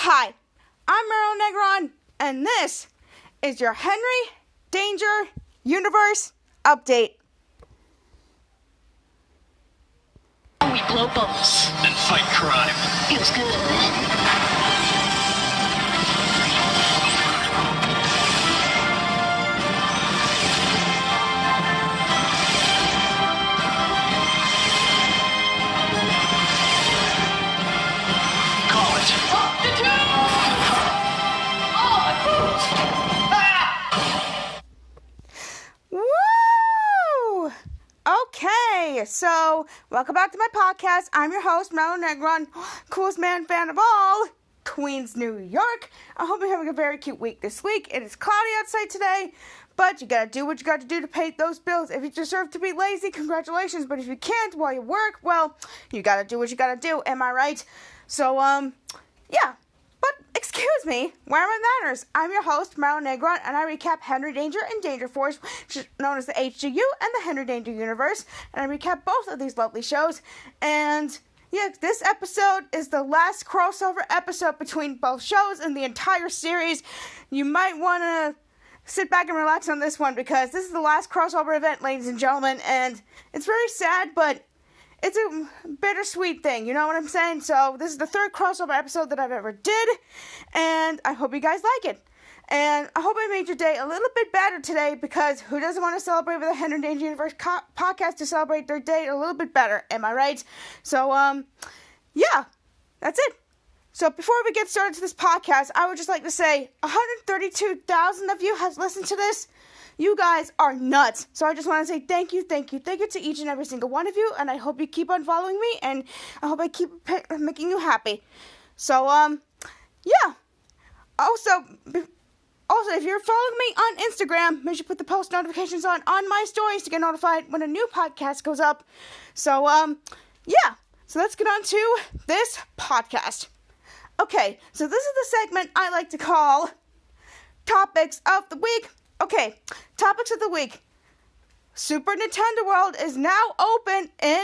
Hi, I'm Meryl Negron, and this is your Henry Danger Universe Update. We blow bubbles and fight crime. Feels good. Call it. Woo! Okay, so welcome back to my podcast. I'm your host, Meryl Negron, coolest man fan of all, Queens, New York. I hope you're having a very cute week this week. It is cloudy outside today, but you gotta do what you gotta do to pay those bills. If you deserve to be lazy, congratulations. But if you can't while you work, well, you gotta do what you gotta do. Am I right? So, yeah. But, excuse me, where are my manners? I'm your host, Meryl Negron, and I recap Henry Danger and Danger Force, which is known as the HDU and the Henry Danger Universe, and I recap both of these lovely shows. And, yeah, this episode is the last crossover episode between both shows and the entire series. You might want to sit back and relax on this one, because this is the last crossover event, ladies and gentlemen, and it's very sad, but it's a bittersweet thing, you know what I'm saying? So, this is the third crossover episode that I've ever did, and I hope you guys like it. And I hope I made your day a little bit better today, because who doesn't want to celebrate with a Henry Danger Universe podcast to celebrate their day a little bit better, am I right? So, yeah, that's it. So, before we get started to this podcast, I would just like to say 132,000 of you have listened to this. You guys are nuts. So I just want to say thank you to each and every single one of you, and I hope you keep on following me, and I hope I keep making you happy. So, yeah. Also, if you're following me on Instagram, make sure you put the post notifications on my stories to get notified when a new podcast goes up. So, yeah. So let's get on to this podcast. Okay, so this is the segment I like to call Topics of the Week. Okay, topics of the week. Super Nintendo World is now open in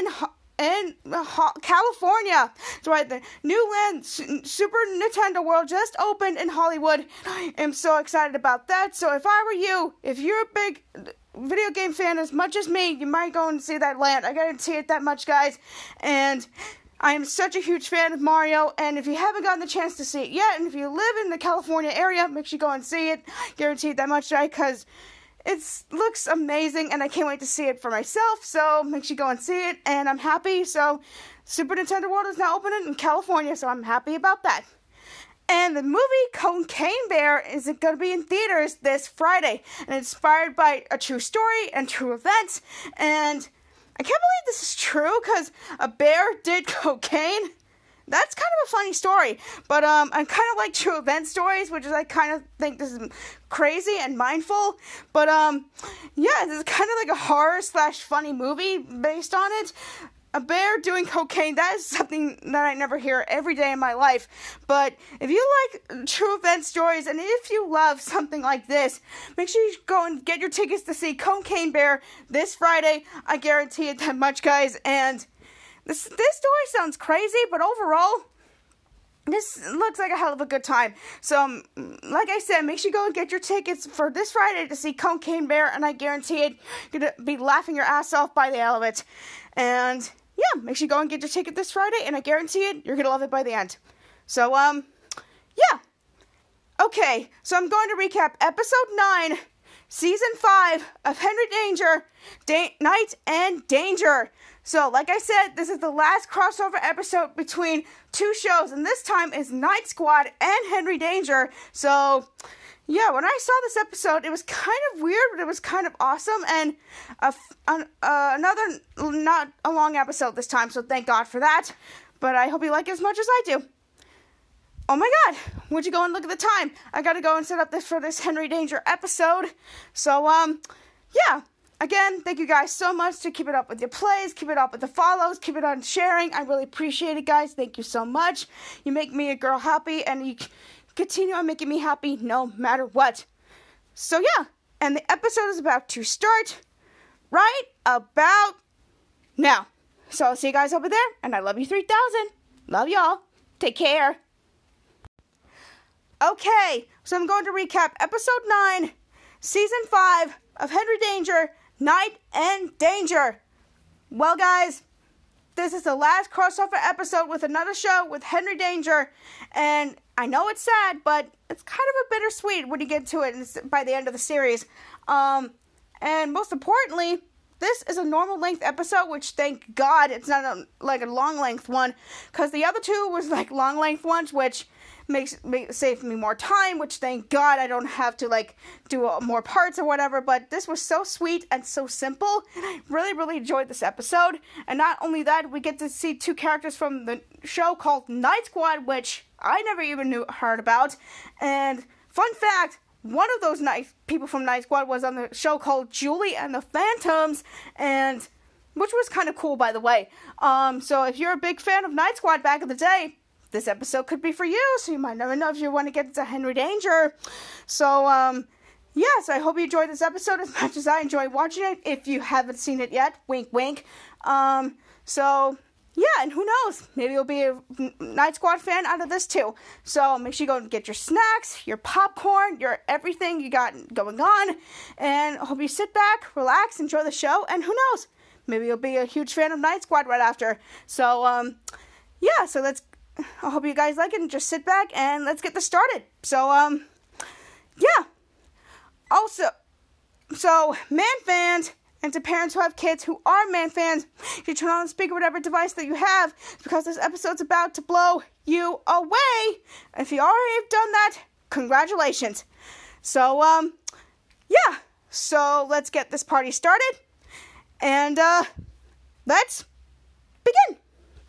California. That's right, the new land Super Nintendo World just opened in Hollywood. I am so excited about that. So if I were you, if you're a big video game fan as much as me, you might go and see that land. I guarantee it that much, guys. And I am such a huge fan of Mario, and if you haven't gotten the chance to see it yet, and if you live in the California area, make sure you go and see it. Guarantee it that much, right? Because it looks amazing, and I can't wait to see it for myself, so make sure you go and see it, and I'm happy. So, Super Nintendo World is now open in California, so I'm happy about that. And the movie Cocaine Bear is going to be in theaters this Friday, and it's inspired by a true story and true events, and I can't believe this is true, because a bear did cocaine. That's kind of a funny story, but I kind of like true event stories, which is I kind of think this is crazy and mindful, but yeah, this is kind of like a horror/funny movie based on it. A bear doing cocaine, that is something that I never hear every day in my life. But if you like true event stories, and if you love something like this, make sure you go and get your tickets to see Cocaine Bear this Friday. I guarantee it that much, guys. And this story sounds crazy, but overall, this looks like a hell of a good time. So, like I said, make sure you go and get your tickets for this Friday to see Cocaine Bear, and I guarantee it, you're going to be laughing your ass off by the end of it. And yeah, make sure you go and get your ticket this Friday, and I guarantee it, you're going to love it by the end. So, yeah. Okay, so I'm going to recap Episode 9, Season 5 of Henry Danger, Night and Danger. So, like I said, this is the last crossover episode between two shows, and this time is Night Squad and Henry Danger. So, yeah, when I saw this episode, it was kind of weird, but it was kind of awesome, and another not a long episode this time, so thank God for that. But I hope you like it as much as I do. Oh my God, would you go and look at the time? I gotta go and set up for this Henry Danger episode. So, yeah. Again, thank you guys so much to keep it up with your plays, keep it up with the follows, keep it on sharing. I really appreciate it, guys. Thank you so much. You make me a girl happy, and you continue on making me happy no matter what. So, yeah, and the episode is about to start right about now. So, I'll see you guys over there, and I love you 3,000. Love y'all. Take care. Okay, so I'm going to recap episode 9, season 5 of Henry Danger, Night and Danger. Well, guys, this is the last crossover episode with another show with Henry Danger, and I know it's sad, but it's kind of a bittersweet when you get to it by the end of the series. And most importantly, this is a normal length episode, which thank God it's not a long length one, because the other two was like long length ones, which save me more time, which thank God I don't have to do more parts or whatever. But this was so sweet and so simple, and I really enjoyed this episode. And not only that, we get to see two characters from the show called Night Squad, which I never even heard about. And fun fact, one of those people from Night Squad was on the show called Julie and the Phantoms, and which was kind of cool, by the way. So if you're a big fan of Night Squad back in the day, this episode could be for you, so you might never know if you want to get into Henry Danger. So, yes, I hope you enjoyed this episode as much as I enjoyed watching it, if you haven't seen it yet. Wink, wink. So, yeah, and who knows? Maybe you'll be a Night Squad fan out of this, too. So, make sure you go and get your snacks, your popcorn, your everything you got going on, and I hope you sit back, relax, enjoy the show, and who knows? Maybe you'll be a huge fan of Night Squad right after. So, yeah, so I hope you guys like it, and just sit back and let's get this started. So, yeah. Also, so, man fans, and to parents who have kids who are man fans, you turn on the speaker, whatever device that you have, because this episode's about to blow you away. If you already have done that, congratulations. So, yeah. So, let's get this party started, and, let's begin.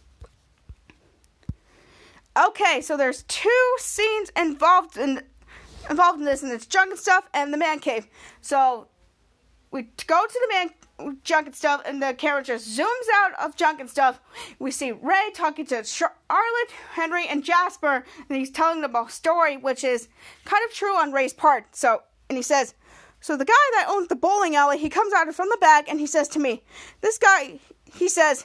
Okay, so there's two scenes involved in this, and it's Junk and Stuff and the man cave. So we go to the man Junk and Stuff, and the camera just zooms out of Junk and Stuff. We see Ray talking to Charlotte, Henry, and Jasper, and he's telling them a story, which is kind of true on Ray's part. And he says, so the guy that owns the bowling alley, he comes out from the back, and he says to me, this guy, he says,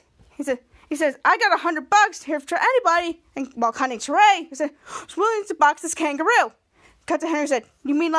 I got $100 here for anybody. And while cutting to Ray, he said, who's willing to box this kangaroo? Cut to Henry, said, you mean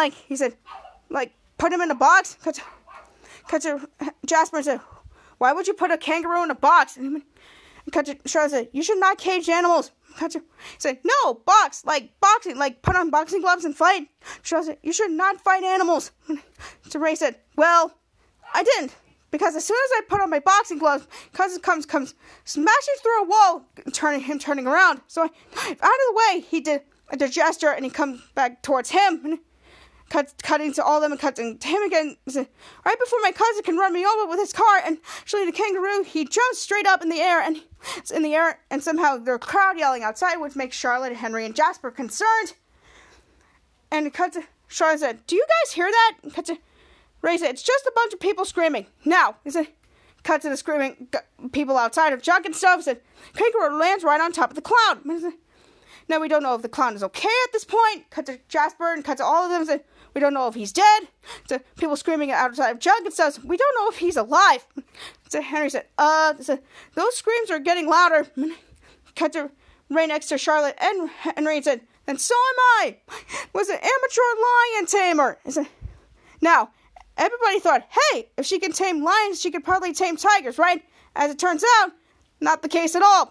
put him in a box? Cut to Jasper and said, why would you put a kangaroo in a box? And cut to Charlotte, said, you should not cage animals. Cut to, he said, no, box, like boxing, like put on boxing gloves and fight. Charlotte said, you should not fight animals. So Ray said, well, I didn't. Because as soon as I put on my boxing gloves, cousin comes smashing through a wall, turning around. So I out of the way. He did a gesture, and he comes back towards him, and cutting to all of them, and cutting to him again. Said, right before my cousin can run me over with his car, and actually the kangaroo, he jumps straight up in the air, and it's in the air, and somehow there's a crowd yelling outside, which makes Charlotte, Henry, and Jasper concerned. And it cuts to Charlotte said, do you guys hear that? And cut to Ray said, it's just a bunch of people screaming. Now, he said, cut to the screaming people outside of Junk and Stuff. Said, kangaroo lands right on top of the clown. Now, we don't know if the clown is okay at this point. Cut to Jasper and cut to all of them. Said, we don't know if he's dead. So people screaming outside of Junk and Stuff. We don't know if he's alive. So Henry said, those screams are getting louder. Cut to Ray next to Charlotte and Henry said, and so am I. Was an amateur lion tamer. He said, now, everybody thought, hey, if she can tame lions, she could probably tame tigers, right? As it turns out, not the case at all.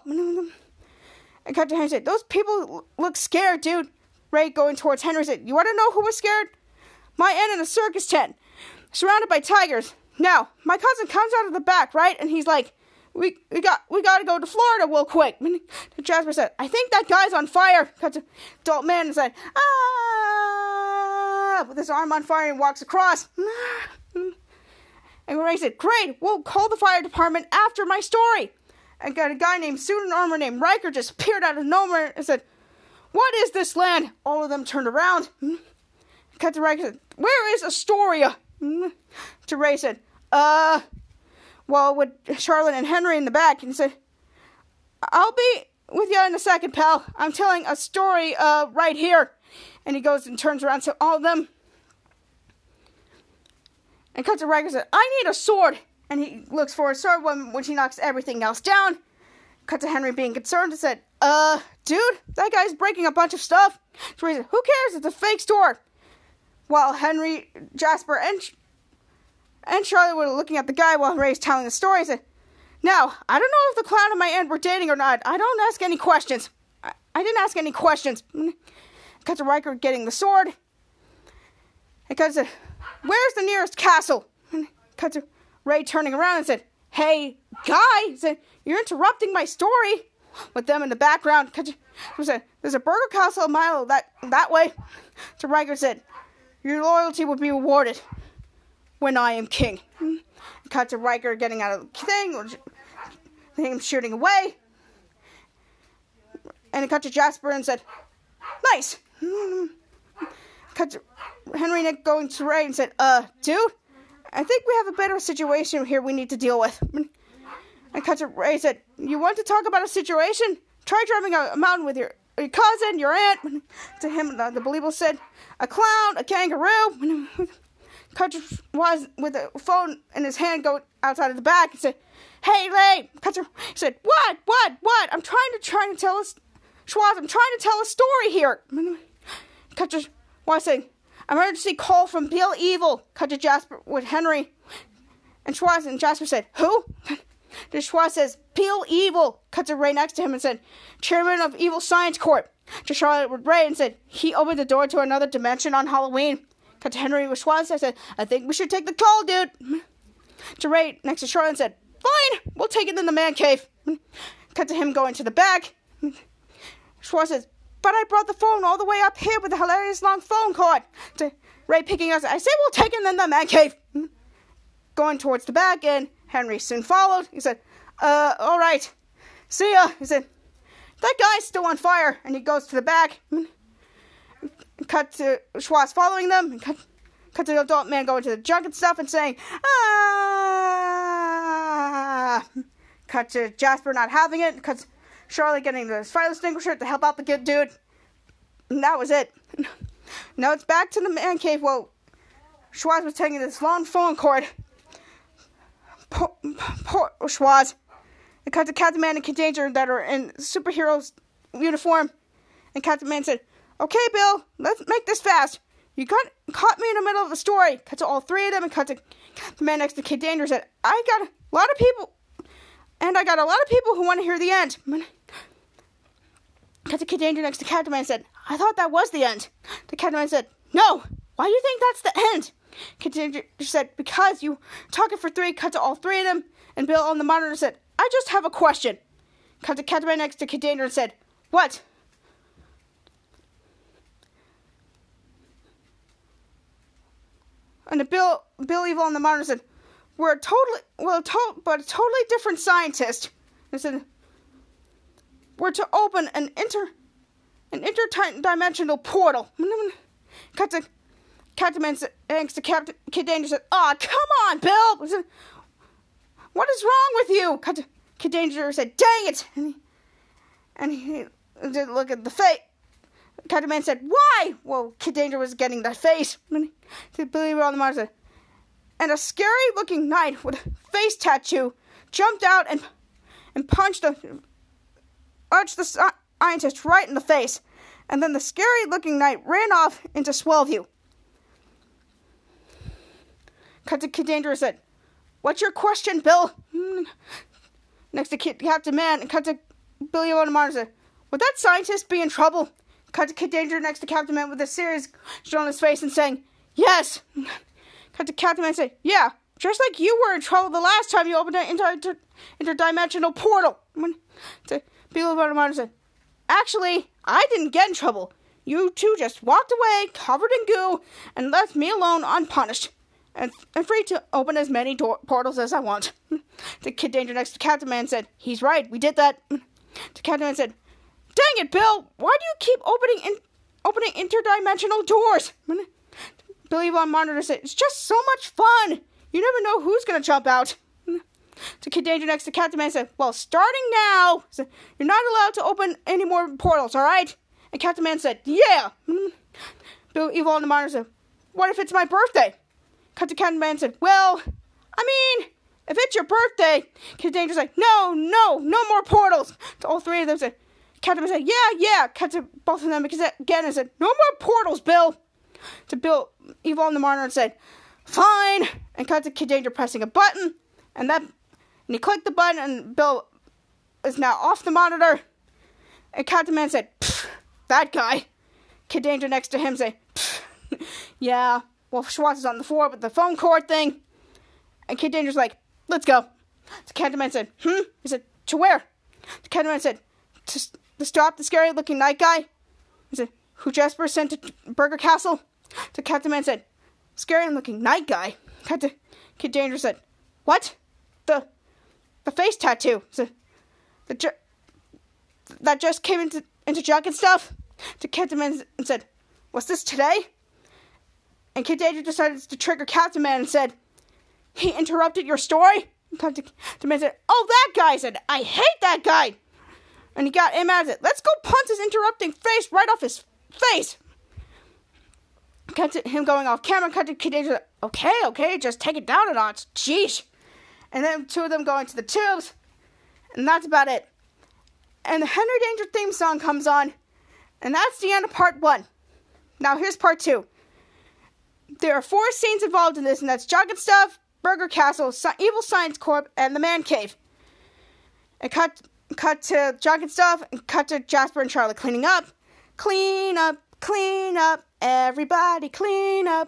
And cut to Henry said, those people look scared, dude. Ray going towards Henry said, you want to know who was scared? My aunt in a circus tent, surrounded by tigers. Now, my cousin comes out of the back, right? And he's like, we got to go to Florida real quick. And Jasper said, I think that guy's on fire. Cut to adult man and said, with his arm on fire and walks across. And Ray said, great, we'll call the fire department after my story. And got a guy named suit and armor named Riker just appeared out of nowhere and said, what is this land? All of them turned around. Cut to Riker said, where is Astoria? To Ray said, well, with Charlotte and Henry in the back. And he said, I'll be with you in a second, pal. I'm telling a story right here. And he goes and turns around to all of them. And cuts to Riker and said, I need a sword. And he looks for a sword when she knocks everything else down. cut to Henry being concerned and said, dude, that guy's breaking a bunch of stuff. So he said, who cares? It's a fake store. While Henry, Jasper, and Charlotte were looking at the guy while Ray's telling the story, he said, now, I don't know if the clown and my aunt were dating or not. I don't ask any questions. I didn't ask any questions. Cut to Riker getting the sword. It cuts to, where's the nearest castle? Cut to Ray turning around and said, hey, guy, he said, you're interrupting my story. With them in the background, cut to, said, there's a burger castle a mile that way. To Riker said, your loyalty will be rewarded when I am king. Cut to Riker getting out of the thing, him shooting away. And it cut to Jasper and said, nice. Cut to Henry Nick going to Ray and said, dude, I think we have a better situation here we need to deal with. And cut to Ray and said, you want to talk about a situation? Try driving a mountain with your cousin, your aunt. To him, the believable said, a clown, a kangaroo. Cut to was with a phone in his hand go outside of the back and said, hey, Ray. Cut to said, what? I'm trying to tell us, Schwartz, I'm trying to tell a story here. Cut to was saying, emergency call from Bill Evil. Cut to Jasper with Henry. And Schwartz and Jasper said, who? The Schwartz says, Bill Evil. Cut to Ray next to him and said, chairman of Evil Science Corp. To Charlotte with Ray and said, he opened the door to another dimension on Halloween. Cut to Henry with Schwartz. I said, I think we should take the call, dude. To Ray next to Charlotte and said, fine, we'll take it in the man cave. Cut to him going to the back. Schwartz says, but I brought the phone all the way up here with a hilarious long phone cord. To Ray picking us, I said, we'll take it in the man cave. Going towards the back, and Henry soon followed. He said, all right, see ya. He said, that guy's still on fire. And he goes to the back. Cut to Schwartz following them. Cut to the adult man going to the junk and stuff and saying, ah. Cut to Jasper not having it. Cut to Charlotte getting the fire extinguisher to help out the good dude. And that was it. Now it's back to the man cave. Well, Schwartz was taking this long phone cord. Poor Schwartz. And cut to Captain Man and Kid Danger that are in superheroes uniform. And Captain Man said, okay, Bill, let's make this fast. You caught me in the middle of the story. Cut to all three of them and cut to the man next to Kid Danger said, I got a lot of people who want to hear the end. Cut to Kid Danger next to Captain Man said, I thought that was the end. The Captain Man said, no, why do you think that's the end? Kid Danger said, because you talking for three. Cut to all three of them. And Bill on the monitor said, I just have a question. Cut to Captain Man next to Kid Danger and said, what? And the Bill Evil on the monitor said, we're a totally different scientist. And said, we're to open an interdimensional portal. Cut to Captain Man next to Kid Danger said, oh, come on, Bill. Said, what is wrong with you? Cut to Kid Danger said, dang it. And he did look at the face. Captain Man said, why? Well, Kid Danger was getting that face. Billy on the monitor said, and a scary-looking knight with a face tattoo jumped out and punched the scientist right in the face. And then the scary-looking knight ran off into Swellview. Cut to Kid Danger said, what's your question, Bill? Next to Captain Man, and cut to Billy on the monitor said, would that scientist be in trouble? Cut to Kid Danger next to Captain Man with a serious expression on his face and saying, yes. Cut to Captain Man and say, yeah, just like you were in trouble the last time you opened an interdimensional portal. To Billy on the monitor said, actually, I didn't get in trouble. You two just walked away, covered in goo, and left me alone unpunished. And free to open as many portals as I want. The Kid Danger next to Captain Man said, he's right, we did that. The Captain Man said, dang it, Bill, why do you keep opening interdimensional doors? Billy Von Monitor said, it's just so much fun. You never know who's going to jump out. The Kid Danger next to Captain Man said, well, starting now, you're not allowed to open any more portals, all right? And Captain Man said, yeah. Bill Evil on the Monitor said, what if it's my birthday? Cut to Captain Man said, well, I mean, if it's your birthday, Kid Danger's like, no more portals. To all three of them said, Captain Man said, yeah. Cut to both of them because again, I said, no more portals, Bill. To Bill, Evil and the Monitor said, fine. And cut to Kid Danger pressing a button. And he clicked the button and Bill is now off the monitor. And Captain Man said, that guy. Kid Danger next to him said, yeah. Well, Schwartz is on the floor with the phone cord thing. And Kid Danger's like, let's go. So Captain Man said, He said, to where? So Captain Man said, to stop the scary looking night guy. He said, who Jasper sent to Burger Castle? So Captain Man said, scary looking night guy. Kid Danger said, what? The face tattoo. So that just came into Junk and stuff. To Captain Man and said, was this today? And Kid Danger decided to trigger Captain Man and said, he interrupted your story? Captain Man said, oh, that guy. Said, I hate that guy. And he got him at it. Let's go punch his interrupting face right off his face. Cut to him going off camera. Cut to Kid Danger. Okay, just take it down a notch. Jeez. And then two of them go into the tubes. And that's about it. And the Henry Danger theme song comes on. And that's the end of part 1. Now here's part 2. There are 4 scenes involved in this, and that's Junk and Stuff, Burger Castle, Evil Science Corp, and the Man Cave. And cut to Junk and Stuff, and cut to Jasper and Charlotte cleaning up. Clean up, everybody clean up.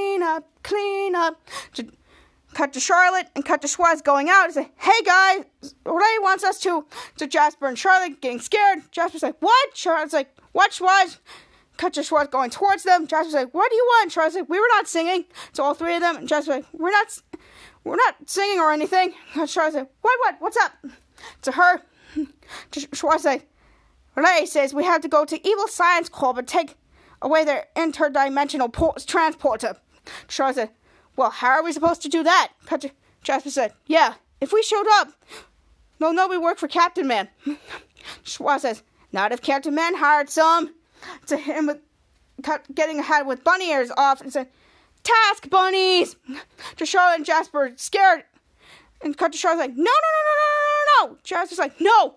Cut to Charlotte, and cut to Schwartz going out and say, hey guys, Ray wants us to Jasper and Charlotte getting scared. Jasper's like, what? Charlotte's like, what, Schwartz? Cut to Schwartz going towards them. Jasper's like, what do you want? Charlotte's like, we were not singing. So all 3 of them, and Jasper's like, we're not singing or anything. Charlotte's like, what's up? To her, Schwartz like, Ray says we have to go to Evil Science Corp and take away their interdimensional transporter. Charlotte said, well, how are we supposed to do that? Jasper said, yeah, if we showed up, they'll know we work for Captain Man. Schwartz says, not if Captain Man hired some. To him with getting ahead with bunny ears off and said, task bunnies. To Charlotte and Jasper scared. And cut to Charlotte's like, no. Jasper's like, no.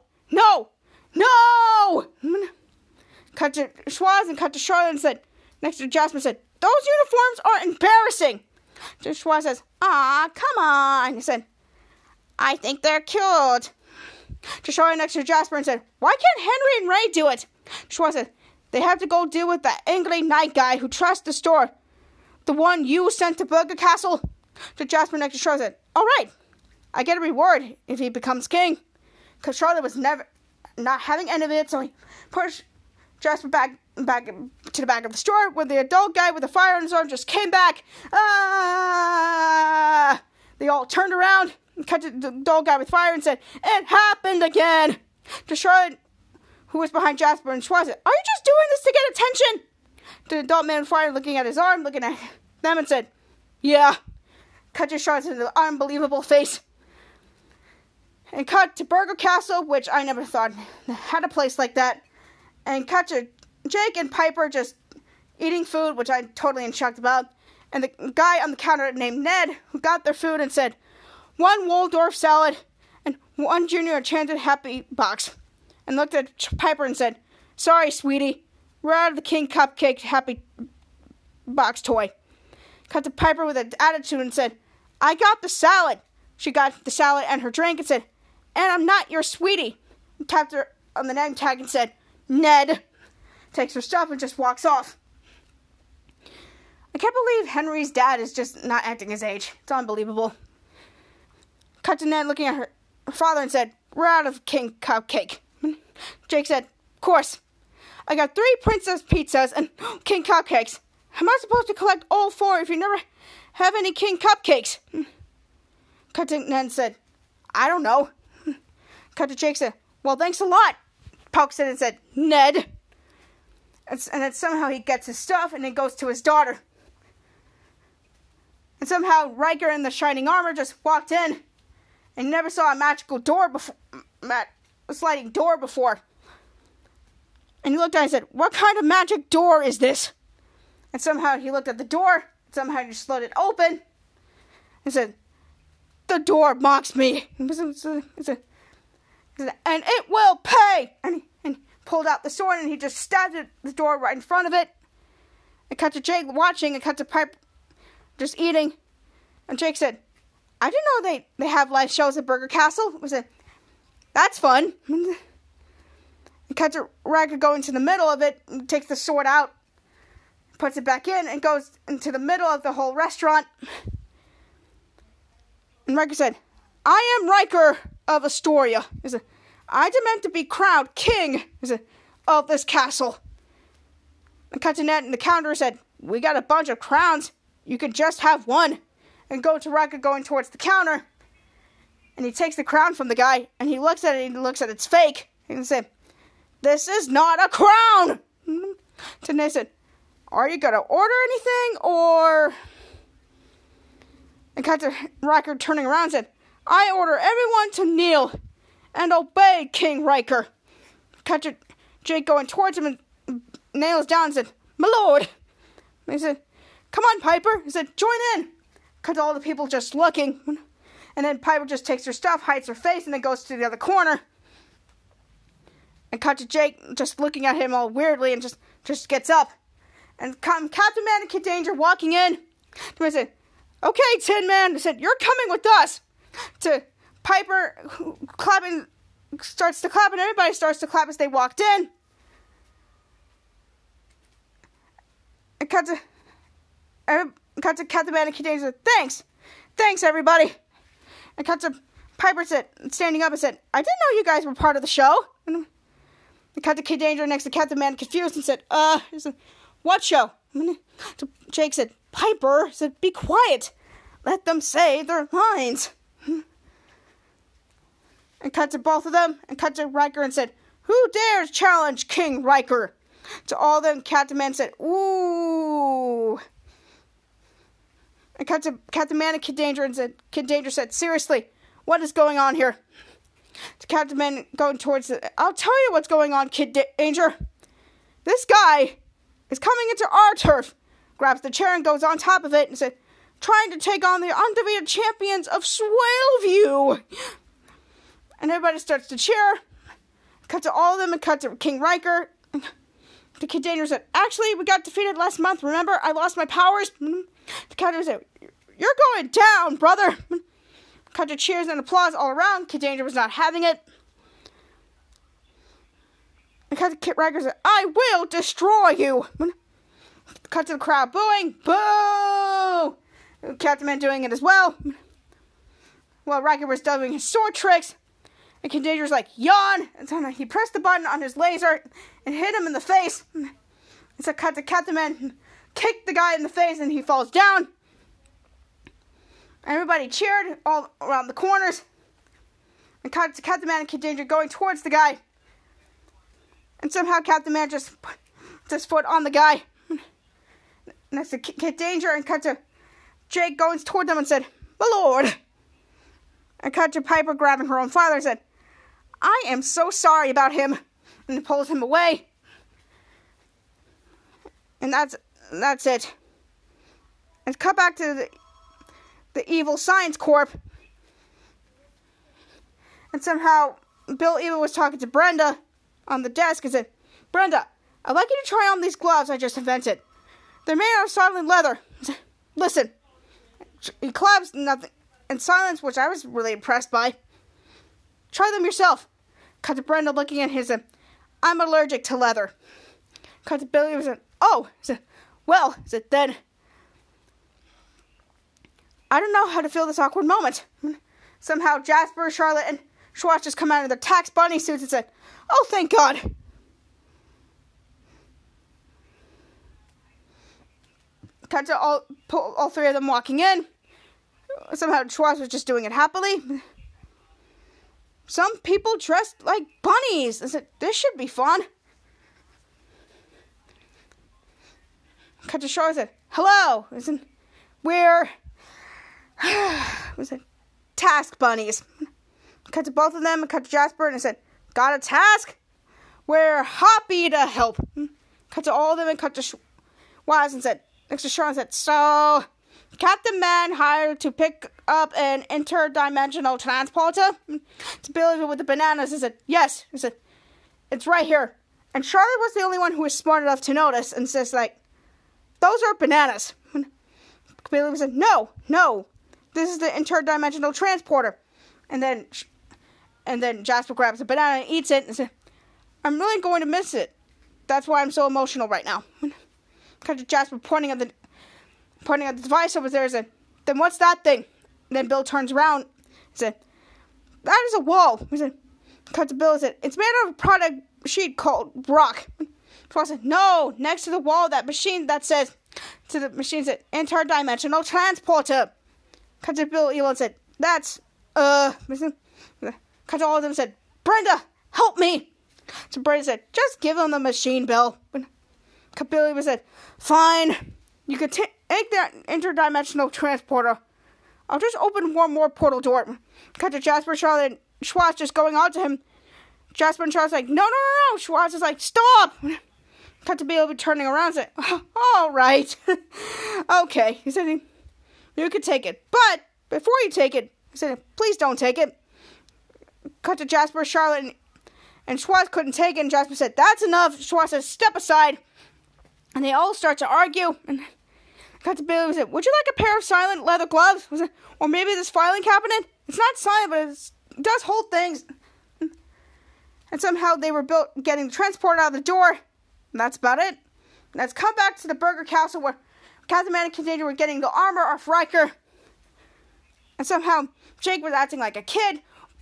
Cut to Schwartz and cut to Charlotte and said, next to Jasper said, those uniforms are embarrassing. Schwartz says, come on. He said, I think they're cute. To Charlotte next to Jasper and said, why can't Henry and Ray do it? Schwartz said, they have to go deal with that angry night guy who trashed the store. The one you sent to Burger Castle. To Jasper next to Charlotte said, all right, I get a reward if he becomes king. Because Charlotte was never not having any of it, so he pushed Jasper back to the back of the store where the adult guy with the fire in his arm just came back. They all turned around and cut to the adult guy with fire and said, it happened again. To Charlotte, who was behind Jasper and Schwartz, said, are you just doing this to get attention? The adult man with fire looking at his arm, looking at them and said, yeah. Cut to Schwartz into the unbelievable face. And cut to Burger Castle, which I never thought had a place like that. And cut to Jake and Piper just eating food, which I'm totally shocked about. And the guy on the counter named Ned, who got their food and said, 1 Waldorf salad and 1 Junior Enchanted Happy Box. And looked at Piper and said, sorry, sweetie, we're out of the King Cupcake Happy Box toy. Cut to Piper with an attitude and said, I got the salad. She got the salad and her drink and said, and I'm not your sweetie. And tapped her on the name tag and said, Ned. Takes her stuff and just walks off. I can't believe Henry's dad is just not acting his age. It's unbelievable. Cut to Ned looking at her father and said, we're out of King Cupcake. Jake said, of course. I got 3 Princess Pizzas and King Cupcakes. How am I supposed to collect all 4 if you never have any King Cupcakes? Cut to Ned said, I don't know. Cut to Jake said, well, thanks a lot. Pokes it and said, Ned. And then somehow he gets his stuff and then goes to his daughter. And somehow Riker in the shining armor just walked in and never saw a magical door before, a sliding door before. And he looked at it and said, what kind of magic door is this? And somehow he looked at the door, somehow he slid it open and said, the door mocks me. And it will pay. And he pulled out the sword and he just stabbed at the door right in front of it. And cut to Jake watching and cut to Piper just eating. And Jake said, I didn't know they have live shows at Burger Castle. I said, that's fun. And cut to Riker going to the middle of it and takes the sword out, puts it back in, and goes into the middle of the whole restaurant. And Riker said, I am Riker of Astoria. He said, I demand to be crowned king of this castle. And cut to Ned and the counter said, we got a bunch of crowns. You can just have one. And go to Riker going towards the counter. And he takes the crown from the guy. And he looks at it and he looks at it's fake. And he said, this is not a crown. So Ned said, are you going to order anything or... And cut to Riker turning around and said, I order everyone to kneel and obey King Riker. Cut to Jake going towards him and nails down and said, my lord. And he said, come on, Piper. He said, join in. Cut to all the people just looking. And then Piper just takes her stuff, hides her face, and then goes to the other corner. And cut to Jake just looking at him all weirdly and just gets up. And Captain Man and Kid Danger walking in. And I said, okay, Tin Man. I said, you're coming with us. To Piper clapping, starts to clap, and everybody starts to clap as they walked in. And cut to Captain Man and Kid Danger said, thanks everybody. And cut to Piper said, standing up and said, I didn't know you guys were part of the show. And cut to Kid Danger next to Captain Man confused and said, what show? And Jake said, Piper said, be quiet. Let them say their lines. And cut to both of them, and cut to Riker and said, who dares challenge King Riker? To all of them, Captain Man said, ooh. And cut to Captain Man and Kid Danger and said, Kid Danger said, seriously, what is going on here? To Captain Man going towards I'll tell you what's going on, Kid Danger. This guy is coming into our turf. Grabs the chair and goes on top of it and said, trying to take on the undefeated champions of Swaleview. And everybody starts to cheer. Cut to all of them and cut to King Riker. The Kid Danger said, actually, we got defeated last month. Remember, I lost my powers. The Captain said, you're going down, brother. Cut to cheers and applause all around. Kid Danger was not having it. And cut to Kid Riker said, I will destroy you. Cut to the crowd booing. Boo! Captain Man doing it as well. While Riker was doing his sword tricks. And Kid Danger was like, yawn. And so he pressed the button on his laser and hit him in the face. And so cut to Captain Man, kicked the guy in the face, and he falls down. Everybody cheered all around the corners. And cut to Captain Man and Kid Danger going towards the guy. And somehow Captain Man just put his foot on the guy. Next to Kid Danger, and cut to Jake going toward them and said, my lord. And cut to Piper grabbing her own father and said, I am so sorry about him. And pulls him away. And that's it. And cut back to the evil Science Corp. And somehow Bill Evil was talking to Brenda on the desk and said, Brenda, I'd like you to try on these gloves I just invented. They're made out of solid leather. Listen. He claps nothing in silence, which I was really impressed by. Try them yourself. Cut to Brenda looking at his, I'm allergic to leather. Cut to Billy and said, oh, well, then, I don't know how to feel this awkward moment. Somehow Jasper, Charlotte, and Schwartz just come out of their tax bunny suits and said, oh, thank God. Cut to all three of them walking in. Somehow Schwartz was just doing it happily. Some people dressed like bunnies. I said, this should be fun. Cut to Charlotte and said, hello. We're task bunnies. Cut to both of them and cut to Jasper and I said, got a task? We're happy to help. Cut to all of them and cut to Waz and said, next to Sean said, so Captain Man hired to pick up an interdimensional transporter to Billy with the bananas? He said, yes. He said, it's right here. And Charlotte was the only one who was smart enough to notice and says, like, those are bananas. Billy said, no, this is the interdimensional transporter. And then Jasper grabs a banana and eats it and said, I'm really going to miss it. That's why I'm so emotional right now. Because Jasper pointing at the device over there and said, then what's that thing? And then Bill turns around and said, that is a wall. He said, cut to Bill and said, it's made out of a product sheet called rock. So I said, no, next to the wall, that machine that says, to the machine said, interdimensional transporter. Cut to Bill and said, that's, cut to all of them and said, Brenda, help me. So Brenda said, just give him the machine, Bill. Cut Billy said, fine, you can take that interdimensional transporter. I'll just open one more portal door. Cut to Jasper, Charlotte, and Schwartz just going on to him. Jasper and Charlotte's like, no. Schwartz is like, stop. Cut to Billy turning around and said, all right. Okay. He said, you can take it. But before you take it, he said, please don't take it. Cut to Jasper, Charlotte, and Schwartz couldn't take it. And Jasper said, that's enough. Schwartz said, step aside. And they all start to argue. And cut to Billy and said, would you like a pair of silent leather gloves? Or maybe this filing cabinet? It's not silent, but it does hold things. And somehow they were getting the transport out of the door. And that's about it. Let's come back to the Burger Castle where Captain Man and Container were getting the armor off Riker. And somehow Jake was acting like a kid.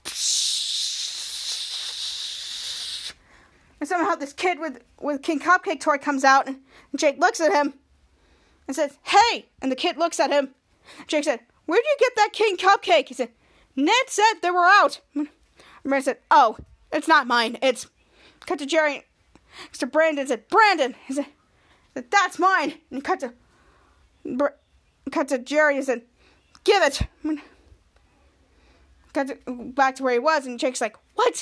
And somehow this kid with King Cupcake toy comes out. And Jake looks at him and says, hey! And the kid looks at him. Jake said, where'd you get that King Cupcake? He said, Ned said they were out. And Brandon said, oh, it's not mine. It's... Cut to Jerry. Mr. Brandon said, Brandon! He said, that's mine. And cut to Jerry and said, give it. Back to where he was, and Jake's like, what?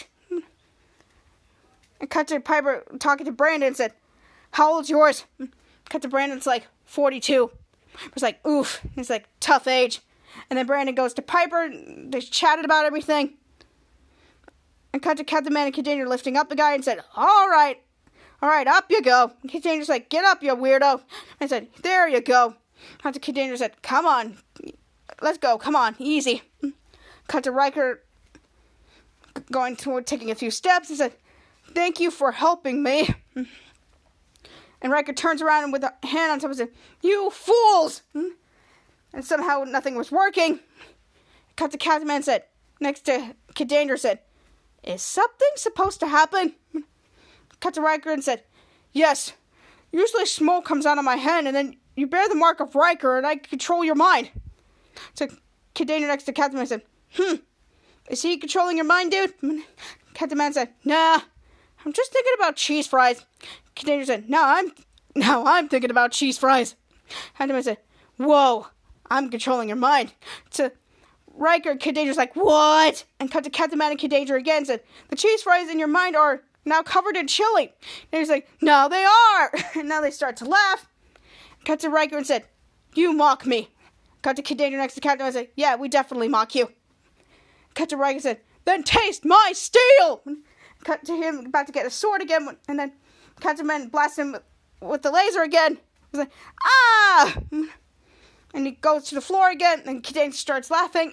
And cut to Piper talking to Brandon and said, how old's yours? Cut to Brandon's like, 42. It's like, oof. He's like, tough age. And then Brandon goes to Piper. They chatted about everything. And cut to Captain Man and Container lifting up the guy and said, all right, up you go. And Container's like, get up, you weirdo. I said, there you go. Cut to Container said, come on. Let's go. Come on. Easy. Cut to Riker going toward taking a few steps and said, thank you for helping me. And Riker turns around and with a hand on top and said, you fools. And somehow nothing was working. Cut to Captain Man said, next to Kid Danger said, is something supposed to happen? Cut to Riker and said, yes. Usually smoke comes out of my hand and then you bear the mark of Riker and I control your mind. So Kid Danger next to Captain Man said, is he controlling your mind, dude? Captain Man said, nah, I'm just thinking about cheese fries. Kid Danger said, no, I'm thinking about cheese fries. Captain Man said, whoa, I'm controlling your mind. To Riker, Kid Danger's like, what? And cut to Captain Man and Kid Danger again said, the cheese fries in your mind are now covered in chili. And he's like, no, they are. And now they start to laugh. Cut to Riker and said, you mock me. Cut to Kid Danger next to Captain Man and said, yeah, we definitely mock you. Cut to Riker and said, then taste my steel. Cut to him about to get a sword again. And then Captain Man blasts him with the laser again. He's like, ah! And he goes to the floor again, and Kid Danger starts laughing.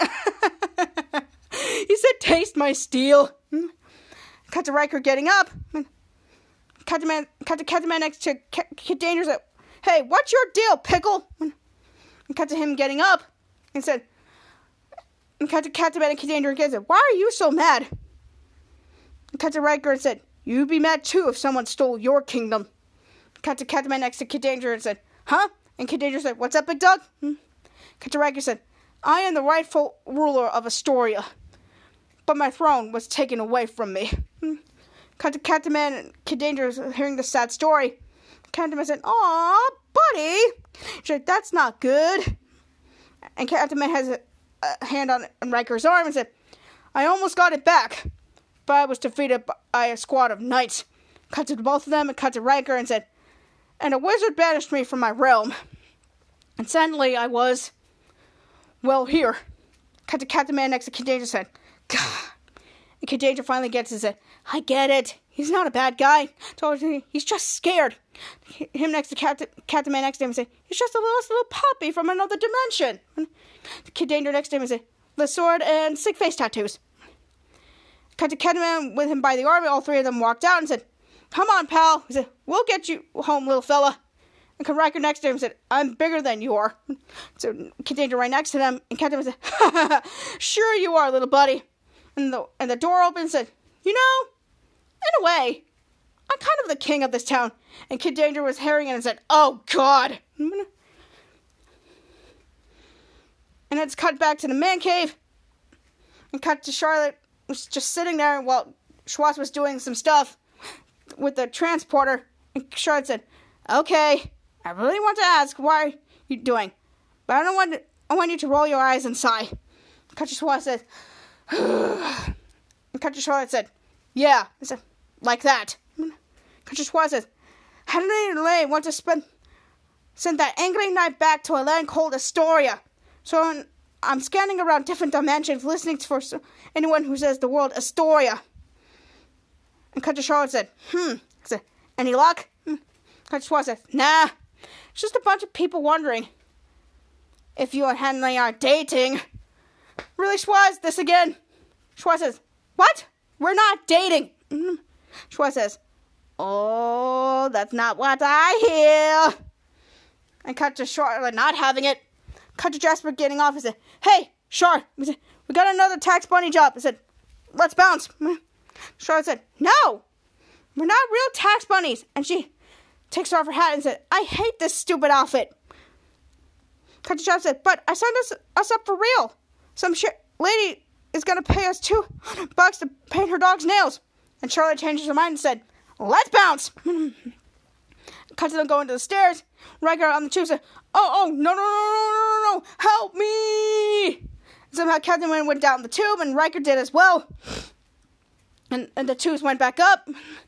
He said, taste my steel. Cut to Riker getting up. Cut to Captain Man next to Kid Danger said, hey, what's your deal, pickle? And cut to him getting up. And said, and cut to Captain Man and Kid Danger again said, why are you so mad? And cut to Riker and said, you'd be mad too if someone stole your kingdom. Cut to Captain Man next to Kid Danger and said, huh? And Kid Danger said, what's up, Big Dog? Cut to Riker said, I am the rightful ruler of Astoria, but my throne was taken away from me. Cut to Captain Man and Kid Danger hearing the sad story. Captain Man said, aw, buddy. She said, that's not good. And Captain Man has a hand on Riker's arm and said, I almost got it back, but I was defeated by a squad of knights. Cut to both of them and cut to Riker and said, and a wizard banished me from my realm. And suddenly I was, well, here. Cut to Captain Man next to Kid Danger said, God. And Kid Danger finally gets it and said, I get it. He's not a bad guy. He's just scared. Him next to Captain Man next to him and said, he's just a little puppy from another dimension. And Kid Danger next to him and said, the sword and sick face tattoos. Cut to Captain Man with him by the arm. All three of them walked out and said, come on, pal. He said, we'll get you home, little fella. And Riker next to him said, I'm bigger than you are. So Kid Danger right next to them. And Captain Man said, sure you are, little buddy. And the door opened and said, you know, in a way, I'm kind of the king of this town. And Kid Danger was hearing it and said, oh, God. And it's cut back to the man cave. And cut to Charlotte was just sitting there while Schwartz was doing some stuff with the transporter. And Charlotte said, okay, I really want to ask why you're doing, but I want you to roll your eyes and sigh. Cut to Schwartz said, and Cut to Charlotte said, yeah. I said, like that. Cut to Schwartz said, Henry and Lay want to send that angry knight back to a land called Astoria. So I'm scanning around different dimensions, listening for anyone who says the word Astoria. And Cut to Charlotte said, I said, any luck? Cut to Schwartz said, nah. It's just a bunch of people wondering if you and Henry are dating. Really, Schwartz? This again? Schwartz says, what? We're not dating. Schwartz says, oh, that's not what I hear. And cut to Charlotte not having it. Cut to Jasper getting off and said, hey, Char, we got another tax bunny job. I said, let's bounce. Charlotte said, no, we're not real tax bunnies. And she takes off her hat and said, I hate this stupid outfit. Cut to Jasper said, but I signed us up for real. Some lady is going to pay us $200 to paint her dog's nails. And Charlotte changes her mind and said, let's bounce. Cut to them going to the stairs. Riker on the tube said, oh, no, help me. And somehow Captain Man went down the tube and Riker did as well. And the tubes went back up.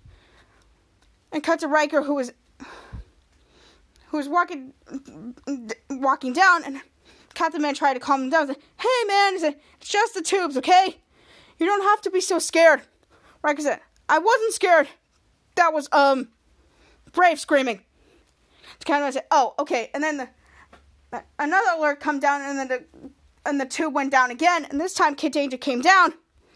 And cut to Riker who was walking down, and Captain Man tried to calm him down. He said, hey man, he said, it's just the tubes, okay? You don't have to be so scared. Riker said, I wasn't scared. That was Brave screaming. Captain Man said, oh, okay. And then another alert come down, and then the tube went down again, and this time Kid Danger came down.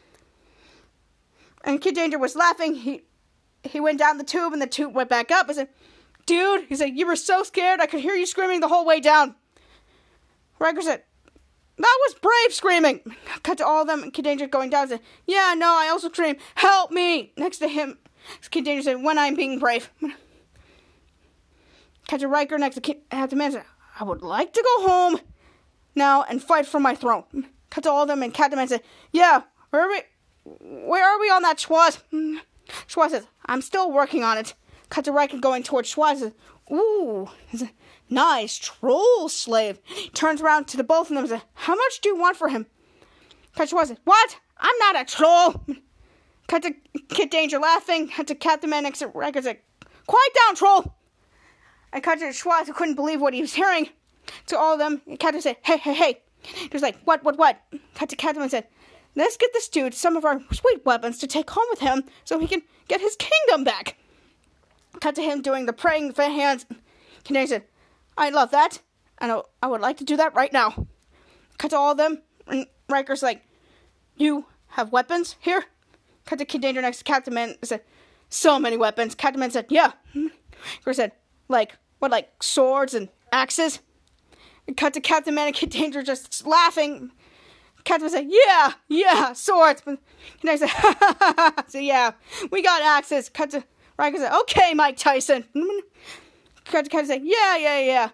And Kid Danger was laughing. He went down the tube, and the tube went back up. I said, dude, he said, you were so scared, I could hear you screaming the whole way down. Riker said, that was Brave screaming. Cut to all of them, and Kid Danger going down and said, yeah, no, I also screamed, help me. Next to him, Kid Danger said, when I'm being brave. Cut to Riker next to Captain Man said, I would like to go home now and fight for my throne. Cut to all of them, and Captain Man said, yeah, where are we on that Schwartz? Schwartz says, I'm still working on it. Cut to Riker going towards Schwartz. Says, ooh, nice troll slave. He turns around to the both of them and says, how much do you want for him? Cut to Schwartz says, what? I'm not a troll. Cut to Kid Danger laughing. Cut to Captain Man next to Riker said, quiet down, troll. And cut to Schwartz, who couldn't believe what he was hearing. To all of them, Captain said, hey. He was like, what? Cut to Captain Man said, let's get this dude some of our sweet weapons to take home with him so he can get his kingdom back. Cut to him doing the praying with their hands. Kid Danger said, I love that, and I would like to do that right now. Cut to all of them, and Riker's like, you have weapons here? Cut to Kid Danger next to Captain Man and said, so many weapons. Captain Man said, yeah. Riker said, like swords and axes? And cut to Captain Man and Kid Danger just laughing. Captain Man said, yeah, swords. Kid Danger said, so yeah, we got axes. Cut to Riker said, okay, Mike Tyson. Cut to Captain said, yeah.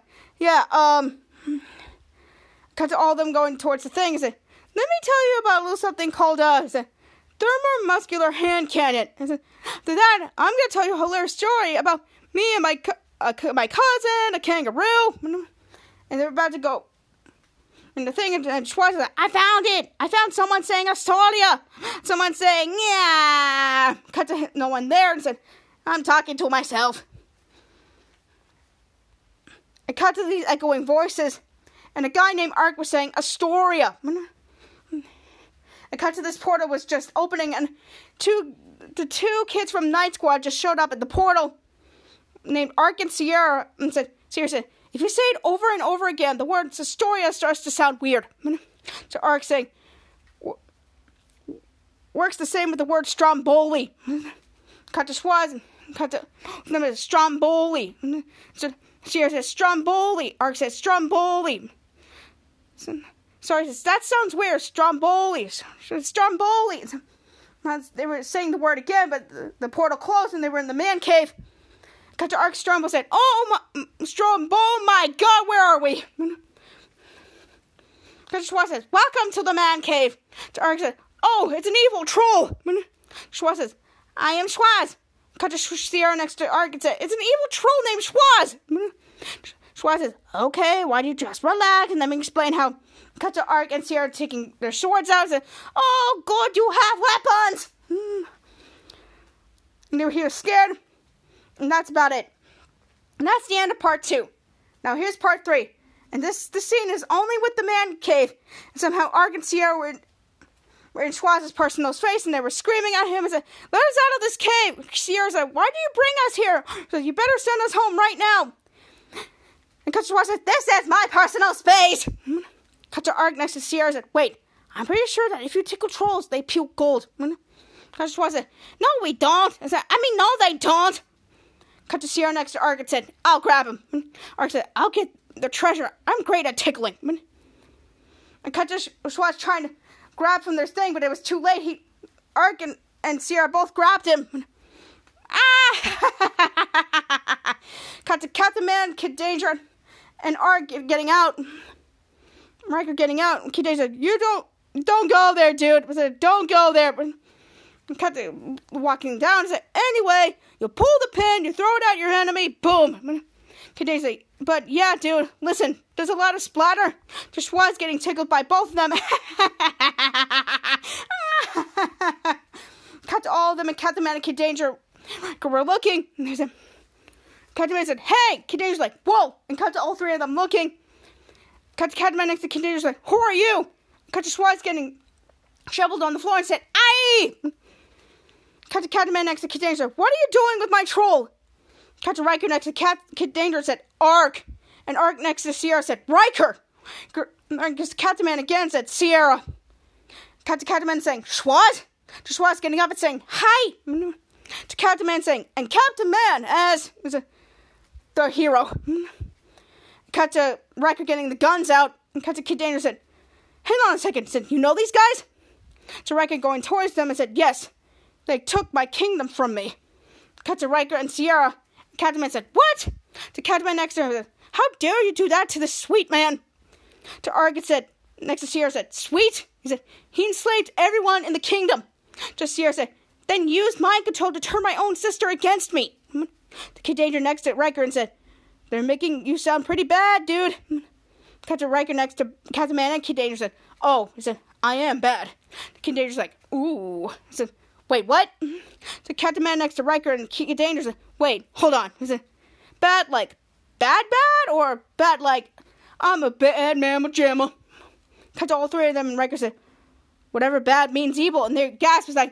Cut to all of them going towards the thing. He said, let me tell you about a little something called thermomuscular hand cannon. I said, after that, I'm going to tell you a hilarious story about me and my cousin, a kangaroo. And they're about to go in the thing, and Schwartz said, I found it. I found someone saying Astoria. Someone saying, yeah. Cut to no one there and said, I'm talking to myself. I cut to these echoing voices, and a guy named Ark was saying Astoria. And cut to this portal was just opening, and the two kids from Night Squad just showed up at the portal, named Ark and Sierra, and said, Sierra said, if you say it over and over again, the words Astoria starts to sound weird. So Ark saying, works the same with the word Stromboli. Cut to Schwoz, and cut to Stromboli. So Sierra says, Stromboli. Ark says, Stromboli. Sorry, says, that sounds weird. Stromboli. Stromboli. They were saying the word again, but the portal closed and they were in the man cave. Cut to Ark. Strombo said, oh my God, where are we? Cut to Schwoz says, welcome to the man cave. To Ark said, oh, it's an evil troll. Schwoz says, I am Schwoz. Cut to Sierra next to Ark and said, it's an evil troll named Schwoz. Schwoz says, okay, why don't you just relax? And then we explain how. Cut to Ark and Sierra taking their swords out and said, oh, good, you have weapons. And they were here scared. And that's about it. And that's the end of part 2. Now here's part 3. And this scene is only with the man cave. And somehow Ark and Sierra were in Schwoz's personal space, and they were screaming at him and said, let us out of this cave. Sierra said, why do you bring us here? So you better send us home right now. And cut to Schwoz said, this is my personal space. Cut to Ark next to Sierra said, wait, I'm pretty sure that if you tickle trolls, they puke gold. Cut to Schwoz said, no, we don't. No, they don't. Cut to Sierra next to Ark and said, I'll grab him. Ark said, I'll get the treasure. I'm great at tickling. And cut to Schwoz trying to grab from their thing, but it was too late. Ark and Sierra both grabbed him. Cut to Captain Man, Kid Danger, and Ark getting out. Riker getting out, and Kid Danger said, you don't go there, dude. I said, don't go there. And cut to walking down and said, anyway, you pull the pin, you throw it at your enemy, boom. Kid Danger said, but yeah, dude, listen, there's a lot of splatter. Just was getting tickled by both of them. Cut to all of them, and Captain Man and Kid Danger were looking. And Captain Man said, hey! Kid Danger's like, whoa! And cut to all three of them looking. Cut to Captain Man next to Kid Danger's like, who are you? Cut to Schwoz getting shoveled on the floor and said, aye! Cut to Captain Man next to Kid Danger said, what are you doing with my troll? Cut to Riker next to Kid Danger said, Ark. And Ark next to Sierra said, Riker. Captain Man again said, Sierra. Cut to Captain Man saying, Schwoz. To Schwoz getting up and saying, hi. To Captain Man saying, and Captain Man as the hero. Cut to Riker getting the guns out. And cut to Kid Danger said, hang on a second. He said, you know these guys? To Riker going towards them and said, yes. They took my kingdom from me. Cut to Riker and Sierra. Captain Man said, what? To Captain Man next to him said, how dare you do that to the sweet man? To Ark said, next to Sierra said, sweet? He said, he enslaved everyone in the kingdom. To Sierra said, then used mind control to turn my own sister against me. To Kid Danger next to Riker and said, they're making you sound pretty bad, dude. Cut to Riker next to Captain Man and Kid Danger said, oh, he said, I am bad. Kid Danger's like, ooh. He said, wait, what? To Captain Man next to Riker and Kid Danger said, wait, hold on. He said, bad like bad or bad like I'm a bad mamma jamma? Cut to all three of them and Riker said, whatever bad means evil. And their gasp was like,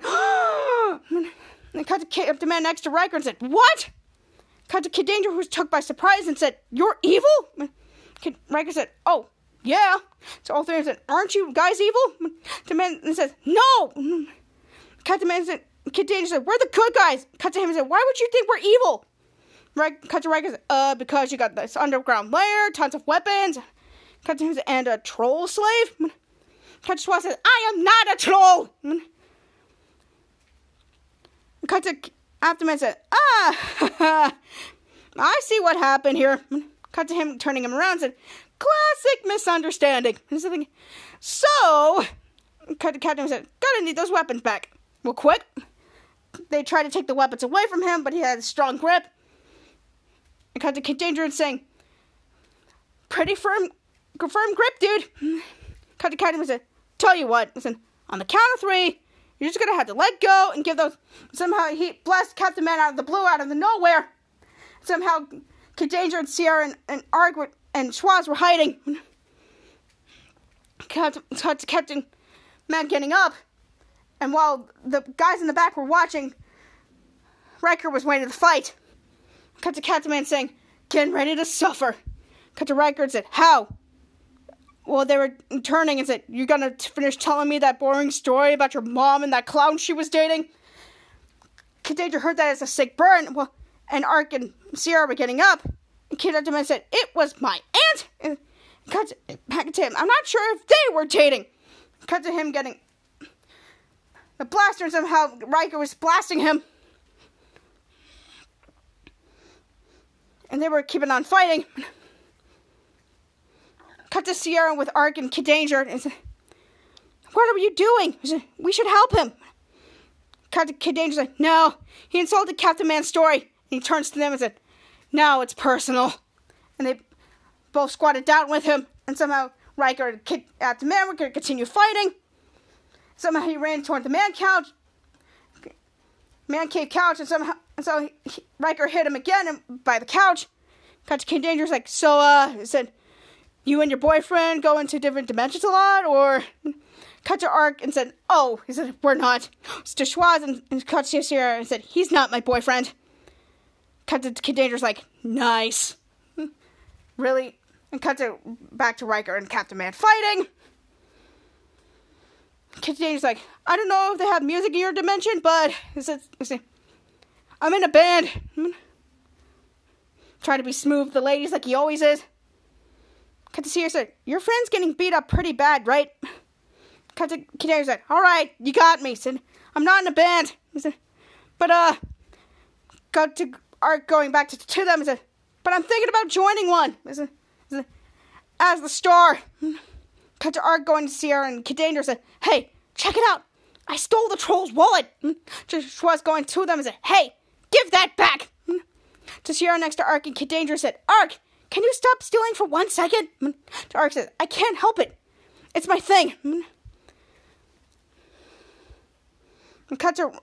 and cut to Captain Man next to Riker and said, what? Cut to Kid Danger, who was took by surprise and said, you're evil? Riker said, oh, yeah. So all three of them said, aren't you guys evil? The man said, no. Captain Man said, Kid Danger said, we're the good guys. Cut to him and said, why would you think we're evil? Cut to Riker said, because you got this underground lair, tons of weapons. Cut to him and a troll slave. Cut to Schwoz said, I am not a troll. Cut to Afterman said, I see what happened here. Cut to him turning him around and said, classic misunderstanding. So, cut to Captain said, gotta need those weapons back. Well, quick. They tried to take the weapons away from him, but he had a strong grip. And cut to Kid Danger and saying, pretty firm grip, dude. Cut to Captain and said, tell you what, listen, on the count of 3, you're just gonna have to let go and give those. Somehow he blasts Captain Man out of the blue, out of the nowhere. Somehow Kid Danger and Sierra and Ark and Schwoz were hiding. Cut to Captain man getting up. And while the guys in the back were watching, Riker was waiting to fight. Cut to Captain Man saying, getting ready to suffer. Cut to Riker and said, how? Well, they were turning and said, you gonna finish telling me that boring story about your mom and that clown she was dating? Danger heard that as a sick burn. Well, and Ark and Sierra were getting up. And Captain Man said, it was my aunt. And cut back to him. I'm not sure if they were dating. Cut to him getting the blaster, and somehow Riker was blasting him. And they were keeping on fighting. Cut to Sierra with Ark and Kid Danger. And said, what are you doing? He said, we should help him. Cut to Kid Danger said, no, he insulted Captain Man's story. And he turns to them and said, no, it's personal. And they both squatted down with him. And somehow Riker and Captain Man were going to continue fighting. Somehow he ran toward the man cave couch, and so Riker hit him again by the couch. Cut to Kid Danger's like, so, he said, you and your boyfriend go into different dimensions a lot, or? Cut to Ark and said, oh, he said, we're not. To Schwaz and cut to Sierra and said, he's not my boyfriend. Cut to Kid Danger's like, nice. Really? And cut to back to Riker and Captain Man fighting. Kid Danger's like, I don't know if they have music in your dimension, but he says, I'm in a band. Try to be smooth with the ladies like he always is. Cut to Sierra said, your friend's getting beat up pretty bad, right? Cut to Kid Danger said, all right, you got me. He said, I'm not in a band. He said, but cut to Ark going back to them and said, but I'm thinking about joining one. He said, as the star. Cut to Ark going to Sierra, and Kid Danger said, hey, check it out. I stole the troll's wallet. Schwartz going to them and said, hey, give that back. To Sierra next to Ark, and Kid Danger said, Ark, can you stop stealing for 1 second? To Ark said, I can't help it. It's my thing. And cut to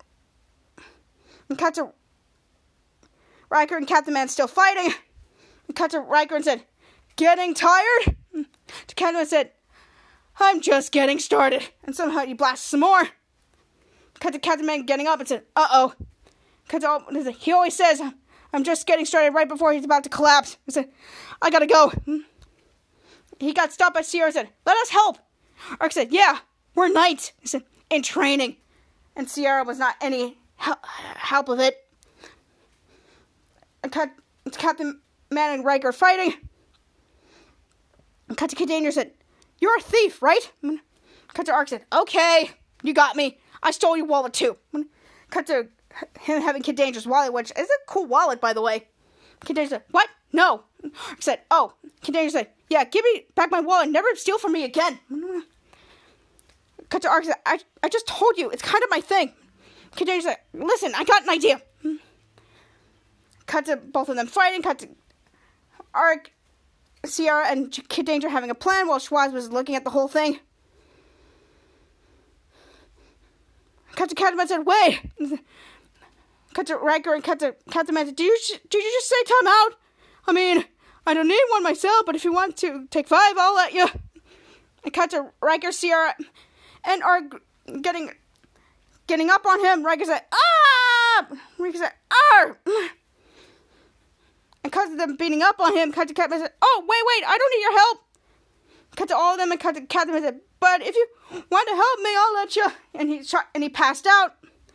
Riker and Captain Man still fighting. And cut to Riker and said, getting tired? To Captain Man said, I'm just getting started. And somehow he blasts some more. Cut to Captain Man getting up and said, uh-oh. Cut to, he always says, I'm just getting started right before he's about to collapse. He said, I gotta go. He got stopped by Sierra and said, let us help. Ark said, yeah, we're knights. He said, in training. And Sierra was not any help with it. And cut to Captain Man and Riker fighting. And cut to Kid Danger said, you're a thief, right? Cut to Ark said, okay, you got me. I stole your wallet too. Cut to him having Kid Danger's wallet, which is a cool wallet, by the way. Kid Danger said, what? No. Ark said, oh. Kid Danger said, yeah, give me back my wallet. Never steal from me again. Cut to Ark said, I just told you. It's kind of my thing. Kid Danger said, listen, I got an idea. Cut to both of them fighting. Cut to Ark, Sierra, and Kid Danger having a plan while Schwaz was looking at the whole thing. Cut to Captain Man said, wait. Cut to Riker and cut to Captain Man said, did you just say time out? I mean, I don't need one myself, but if you want to take 5, I'll let you. And cut to Riker, Sierra, and Ark getting up on him. Riker said, ah! Riker said, ah! And cut to them beating up on him. Cut to Captain Man said, oh, wait, I don't need your help. Cut to all of them and cut to Captain Man said, but if you want to help me, I'll let you. And he passed out.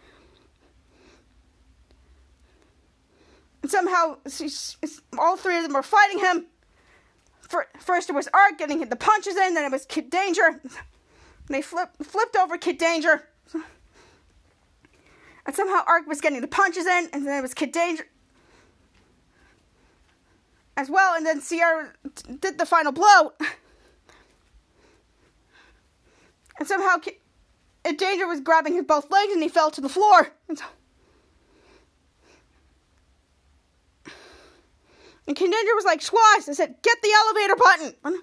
And somehow, all 3 of them were fighting him. First it was Ark getting the punches in, then it was Kid Danger. And they flipped over Kid Danger. And somehow Ark was getting the punches in, and then it was Kid Danger as well, and then Sierra did the final blow. And somehow Danger was grabbing his both legs, and he fell to the floor. And Kid Danger was like, Schwaz, and said, get the elevator button.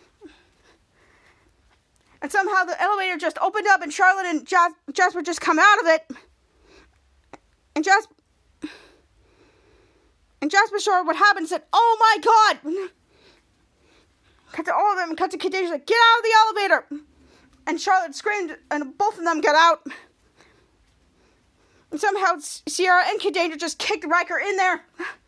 And somehow the elevator just opened up, and Charlotte and Jasper just come out of it. And Jasper saw what happened and said, oh my god! Cut to all of them, and cut to Kid Danger, said, get out of the elevator! and Charlotte screamed, and both of them got out. And somehow Sierra and Kid Danger just kicked Riker in there.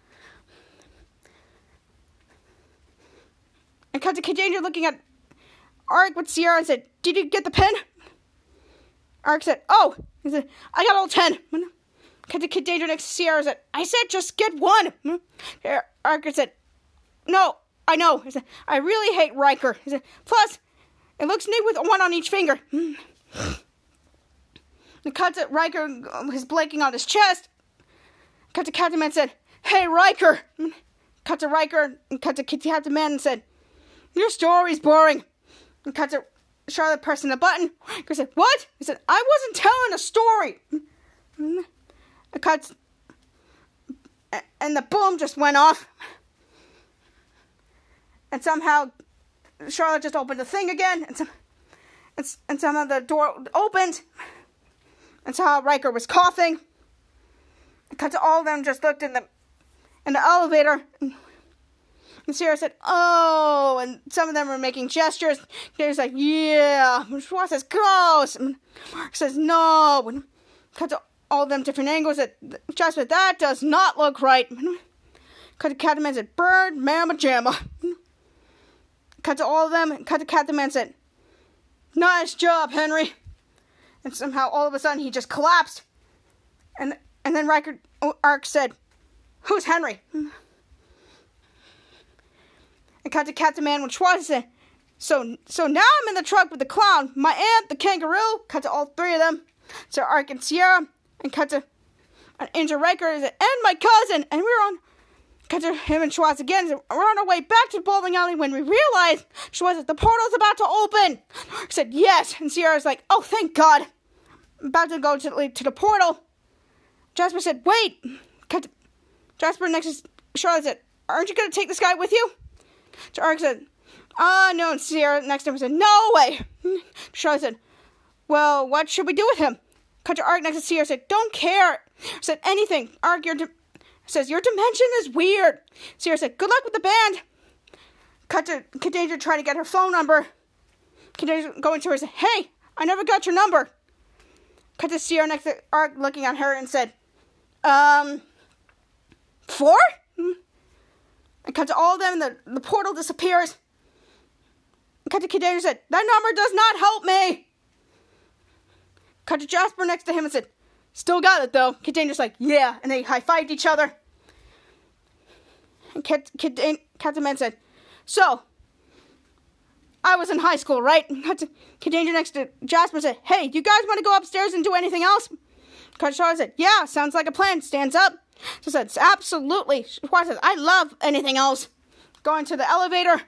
And cut to Kid Danger looking at Arik with Sierra and said, "Did you get the pin?" Arik said, "Oh." He said, "I got all 10. Cut to Kid Danger next to Sierra and said, "I said just get one." Arik said, "No, I know." He said, "I really hate Riker." He said, "Plus, it looks neat with one on each finger." And cut to Riker, his blinking on his chest. Cut to Captain Man said, "Hey, Riker." Cut to Riker and cut to Captain Man and said, "Your story's boring." And cut to Charlotte pressing the button. Riker said, "What?" He said, "I wasn't telling a story." And cut, and the boom just went off. And somehow Charlotte just opened the thing again. And somehow the door opened. And somehow Riker was coughing. And cut to all of them just looked in the elevator. And Sierra said, "Oh," and some of them were making gestures. They was like, "Yeah." Schwartz says, "Gross." And Mark says, "No." And cut to all of them different angles. Jasper, "That does not look right." Cut to Captain Man said, "Bird, mamma jamma." Cut to all of them. And cut to Captain Man said, "Nice job, Henry." And somehow all of a sudden he just collapsed. And then Arik said, "Who's Henry?" And cut to Captain Man when Schwartz said, So now I'm in the truck with the clown, my aunt, the kangaroo." Cut to all three of them. So Arik and Sierra. And cut to Angel Riker and my cousin. And we're on. Cut to him and Schwartz again. So we're on our way back to the bowling alley when we realized Schwartz said, "The portal's about to open." Arik said, "Yes." And Sierra's like, "Oh, thank God." I'm about to go to the portal. Jasper said, "Wait." Cut to Jasper next to Charlotte said, "Aren't you going to take this guy with you?" So Arik said, "No." And Sierra next to him said, "No way." Charlotte said, "Well, what should we do with him?" Cut to Arik next to Sierra said, "Don't care." Said, "Anything." Arik says, "Your dimension is weird." Sierra said, "Good luck with the band." Cut to Kid Danger trying to get her phone number. Kid Danger going to her and said, "Hey, I never got your number." Cut to Sierra next to Arik looking at her and said, 4? And cut to all of them, and the portal disappears. And cut to Kid Danger and said, "That number does not help me." Cut to Jasper next to him and said, "Still got it though." Kid Danger's like, "Yeah," and they high-fived each other. And Captain Man said, "So, I was in high school, right?" Cut to Kid Danger next to Jasper and said, "Hey, do you guys want to go upstairs and do anything else?" Cut to Charlotte said, "Yeah, sounds like a plan." Stands up. So said, "Absolutely." Schwartz says, "I love anything else." Going to the elevator.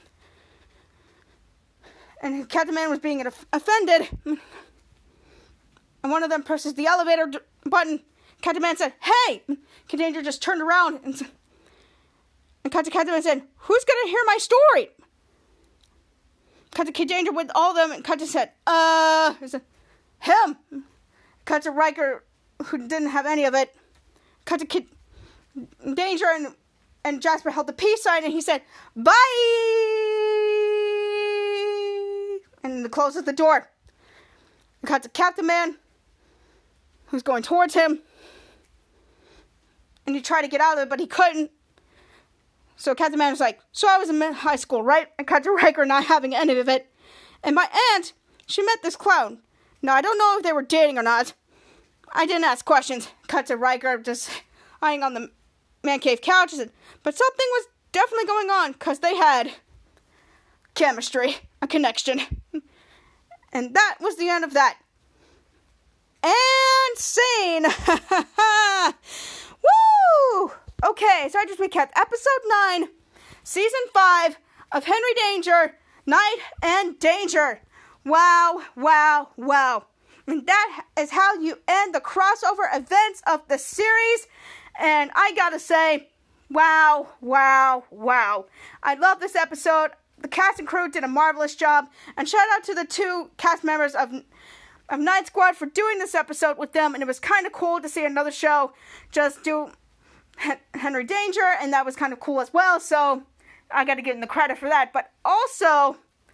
And Captain Man was being offended. And one of them presses the elevator button. Captain Man said, "Hey!" Kid Danger just turned around and cut to Captain Man and said, "Who's going to hear my story?" Cut to Kid Danger with all of them, and cut to said, "Him." Cut to Riker, who didn't have any of it. Cut to Kid Danger, and Jasper held the peace sign, and he said, "Bye!" And closes the door. Cut to Captain Man, who's going towards him. And he tried to get out of it, but he couldn't. So Captain Man was like, "So I was in high school, right?" And cut to Riker not having any of it. "And my aunt, she met this clown. Now, I don't know if they were dating or not. I didn't ask questions." Cut to Riker just lying on the man cave couch. But something was definitely going on, because they had chemistry, a connection. And that was the end of that. And scene! Woo! Okay, so I just recapped episode 9, season 5 of Henry Danger, Night and Danger. Wow, wow, wow. And that is how you end the crossover events of the series. And I gotta say, wow, wow, wow. I love this episode. The cast and crew did a marvelous job. And shout out to the 2 cast members of Night Squad for doing this episode with them. And it was kind of cool to see another show just do Henry Danger. And that was kind of cool as well. So I gotta give them the credit for that. But also,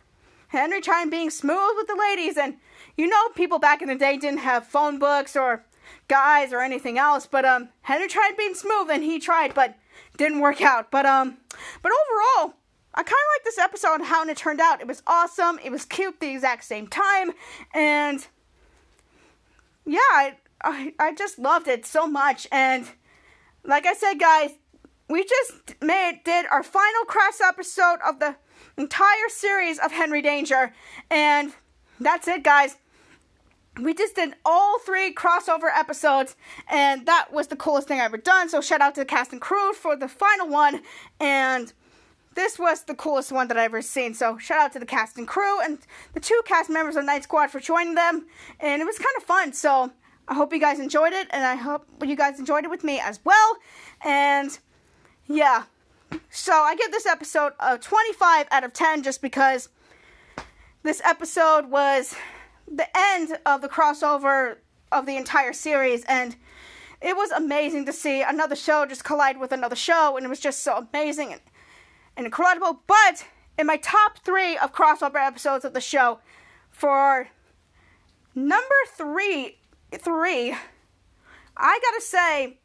Henry trying being smooth with the ladies, and people back in the day didn't have phone books or guys or anything else, but Henry tried being smooth, and he tried, but didn't work out. But overall, I kind of like this episode and how it turned out. It was awesome. It was cute at the exact same time, and yeah, I just loved it so much. And like I said, guys, we just did our final cross episode of the entire series of Henry Danger, and that's it, guys. We just did all 3 crossover episodes, and that was the coolest thing I've ever done. So shout out to the cast and crew for the final one, and this was the coolest one that I've ever seen. So shout out to the cast and crew and the 2 cast members of Night Squad for joining them, and it was kind of fun. So I hope you guys enjoyed it, and I hope you guys enjoyed it with me as well. And yeah, so I give this episode a 25 out of 10 just because this episode was the end of the crossover of the entire series, and it was amazing to see another show just collide with another show, and it was just so amazing and incredible. But in my top 3 of crossover episodes of the show, for number 3, I gotta say,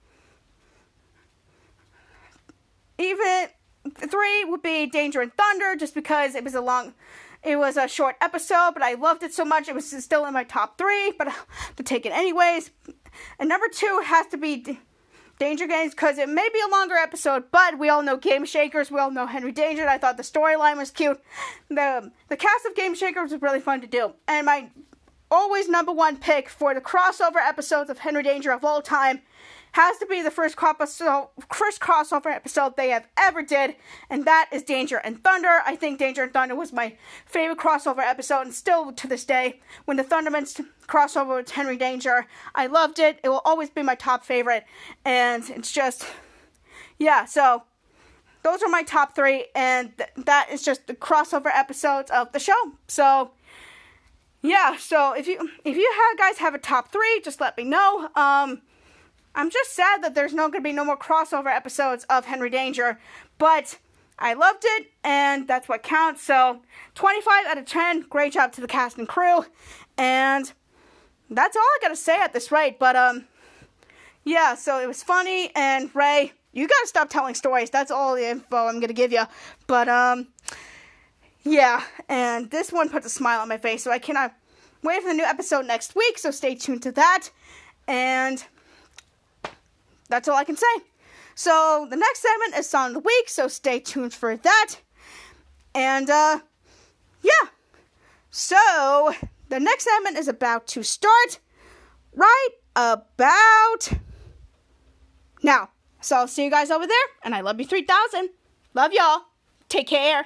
even 3 would be Danger and Thunder, just because it was a short episode, but I loved it so much. It was still in my top 3, but I have to take it anyways. And number 2 has to be Danger Games, because it may be a longer episode, but we all know Game Shakers. We all know Henry Danger, and I thought the storyline was cute. The cast of Game Shakers was really fun to do. And my always number 1 pick for the crossover episodes of Henry Danger of all time has to be the first crossover episode they have ever did, and that is Danger and Thunder. I think Danger and Thunder was my favorite crossover episode, and still to this day, when the Thundermans crossover with Henry Danger, I loved it. It will always be my top favorite, and it's just, yeah, so those are my top 3, and that is just the crossover episodes of the show. So yeah, so if you guys have a top 3, just let me know. I'm just sad that there's going to be no more crossover episodes of Henry Danger, but I loved it, and that's what counts. So 25 out of 10, great job to the cast and crew, and that's all I gotta say at this rate. But yeah, so it was funny, and Ray, you gotta stop telling stories. That's all the info I'm gonna give you. But yeah, and this one puts a smile on my face, so I cannot wait for the new episode next week. So stay tuned to that, and that's all I can say. So the next segment is Song of the Week, so stay tuned for that. And yeah, so the next segment is about to start right about now. So I'll see you guys over there, and I love you 3000. Love y'all. Take care.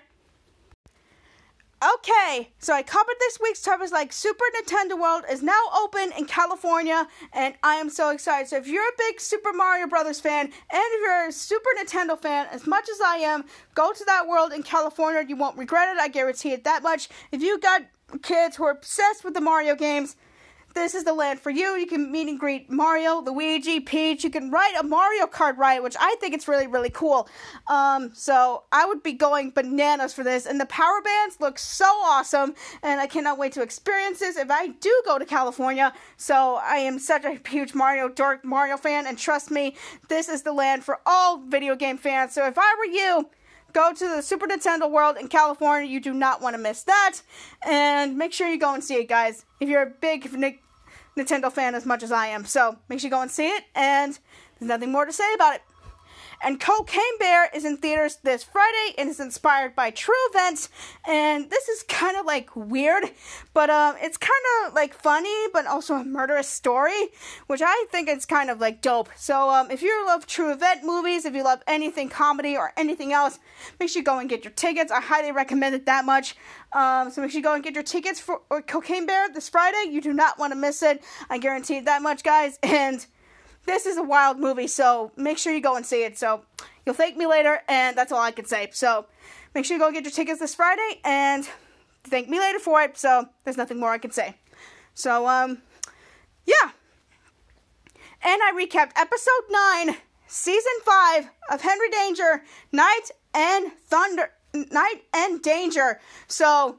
Okay, so I covered this week's topics like Super Nintendo World is now open in California, and I am so excited. So if you're a big Super Mario Brothers fan, and if you're a Super Nintendo fan, as much as I am, go to that world in California. You won't regret it, I guarantee it that much. If you got kids who are obsessed with the Mario games, this is the land for you. You can meet and greet Mario, Luigi, Peach. You can ride a Mario Kart ride, which I think it's really, really cool. So I would be going bananas for this. And the power bands look so awesome, and I cannot wait to experience this if I do go to California. So I am such a huge Mario fan, and trust me, this is the land for all video game fans. So if I were you, go to the Super Nintendo World in California. You do not want to miss that. And make sure you go and see it, guys, if you're a big Nintendo fan as much as I am. So make sure you go and see it, and there's nothing more to say about it. And Cocaine Bear is in theaters this Friday and is inspired by true events. And this is kind of like weird, but it's kind of like funny, but also a murderous story, which I think is kind of like dope. So if you love true event movies, if you love anything comedy or anything else, make sure you go and get your tickets. I highly recommend it that much. So make sure you go and get your tickets for Cocaine Bear this Friday. You do not want to miss it. I guarantee it that much, guys. And this is a wild movie, so make sure you go and see it. So you'll thank me later, and that's all I can say. So make sure you go and get your tickets this Friday, and thank me later for it. So there's nothing more I can say. So, yeah. And I recapped episode 9, season 5 of Henry Danger, Night and Danger. So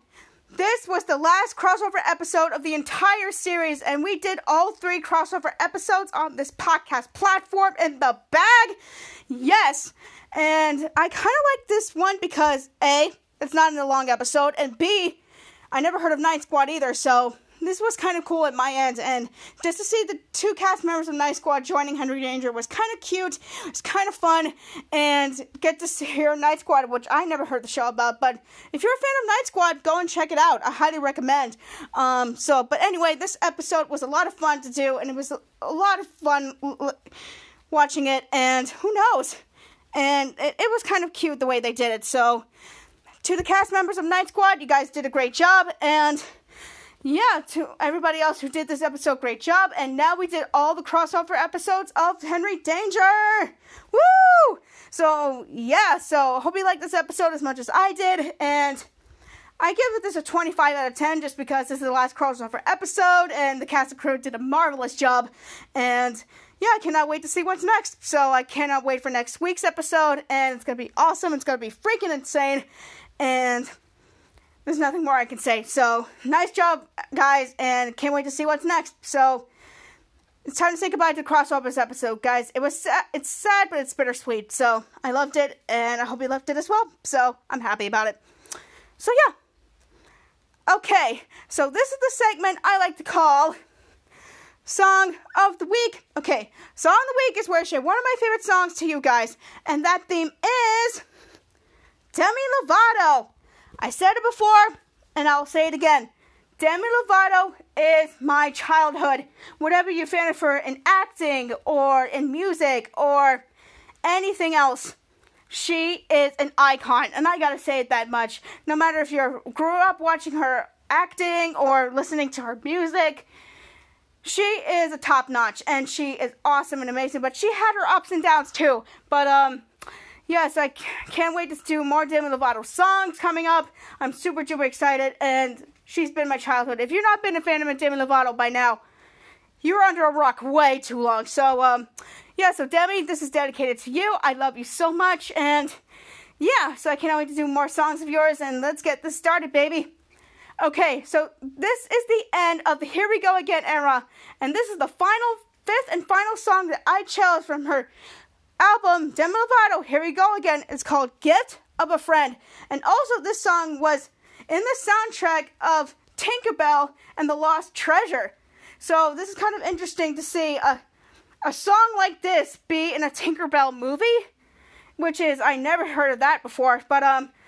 this was the last crossover episode of the entire series, and we did all 3 crossover episodes on this podcast platform in the bag. Yes, and I kind of like this one because A, it's not in a long episode, and B, I never heard of Night Squad either, so this was kind of cool at my end, and just to see the 2 cast members of Night Squad joining Henry Danger was kind of cute, it was kind of fun, and get to hear Night Squad, which I never heard the show about, but if you're a fan of Night Squad, go and check it out, I highly recommend. But anyway, this episode was a lot of fun to do, and it was a lot of fun watching it, and who knows, and it was kind of cute the way they did it, so to the cast members of Night Squad, you guys did a great job, and yeah, to everybody else who did this episode, great job. And now we did all the crossover episodes of Henry Danger. Woo! So, yeah, so hope you liked this episode as much as I did. And I give this a 25 out of 10 just because this is the last crossover episode. And the cast and crew did a marvelous job. And yeah, I cannot wait to see what's next. So I cannot wait for next week's episode. And it's going to be awesome. It's going to be freaking insane. And there's nothing more I can say. So, nice job, guys, and can't wait to see what's next. So, it's time to say goodbye to the crossovers episode, guys. It's sad, but it's bittersweet. So, I loved it, and I hope you loved it as well. So, I'm happy about it. So, yeah. Okay, so this is the segment I like to call Song of the Week. Okay, Song of the Week is where I share one of my favorite songs to you guys, and that theme is Demi Lovato. I said it before, and I'll say it again. Demi Lovato is my childhood. Whatever you're a fan of her in acting, or in music, or anything else, she is an icon, and I gotta say it that much. No matter if you grew up watching her acting, or listening to her music, she is a top-notch, and she is awesome and amazing, but she had her ups and downs too. But, yes, I can't wait to do more Demi Lovato songs coming up. I'm super duper excited, and she's been my childhood. If you've not been a fan of Demi Lovato by now, you're under a rock way too long. So, yeah, so Demi, this is dedicated to you. I love you so much, and yeah, so I can't wait to do more songs of yours, and let's get this started, baby. Okay, so this is the end of the Here We Go Again era, and this is the 5th and final song that I chose from her album, Demi Lovato, Here We Go Again. It's called Gift of a Friend. And also this song was in the soundtrack of Tinkerbell and the Lost Treasure. So this is kind of interesting to see a song like this be in a Tinkerbell movie, which is, I never heard of that before, but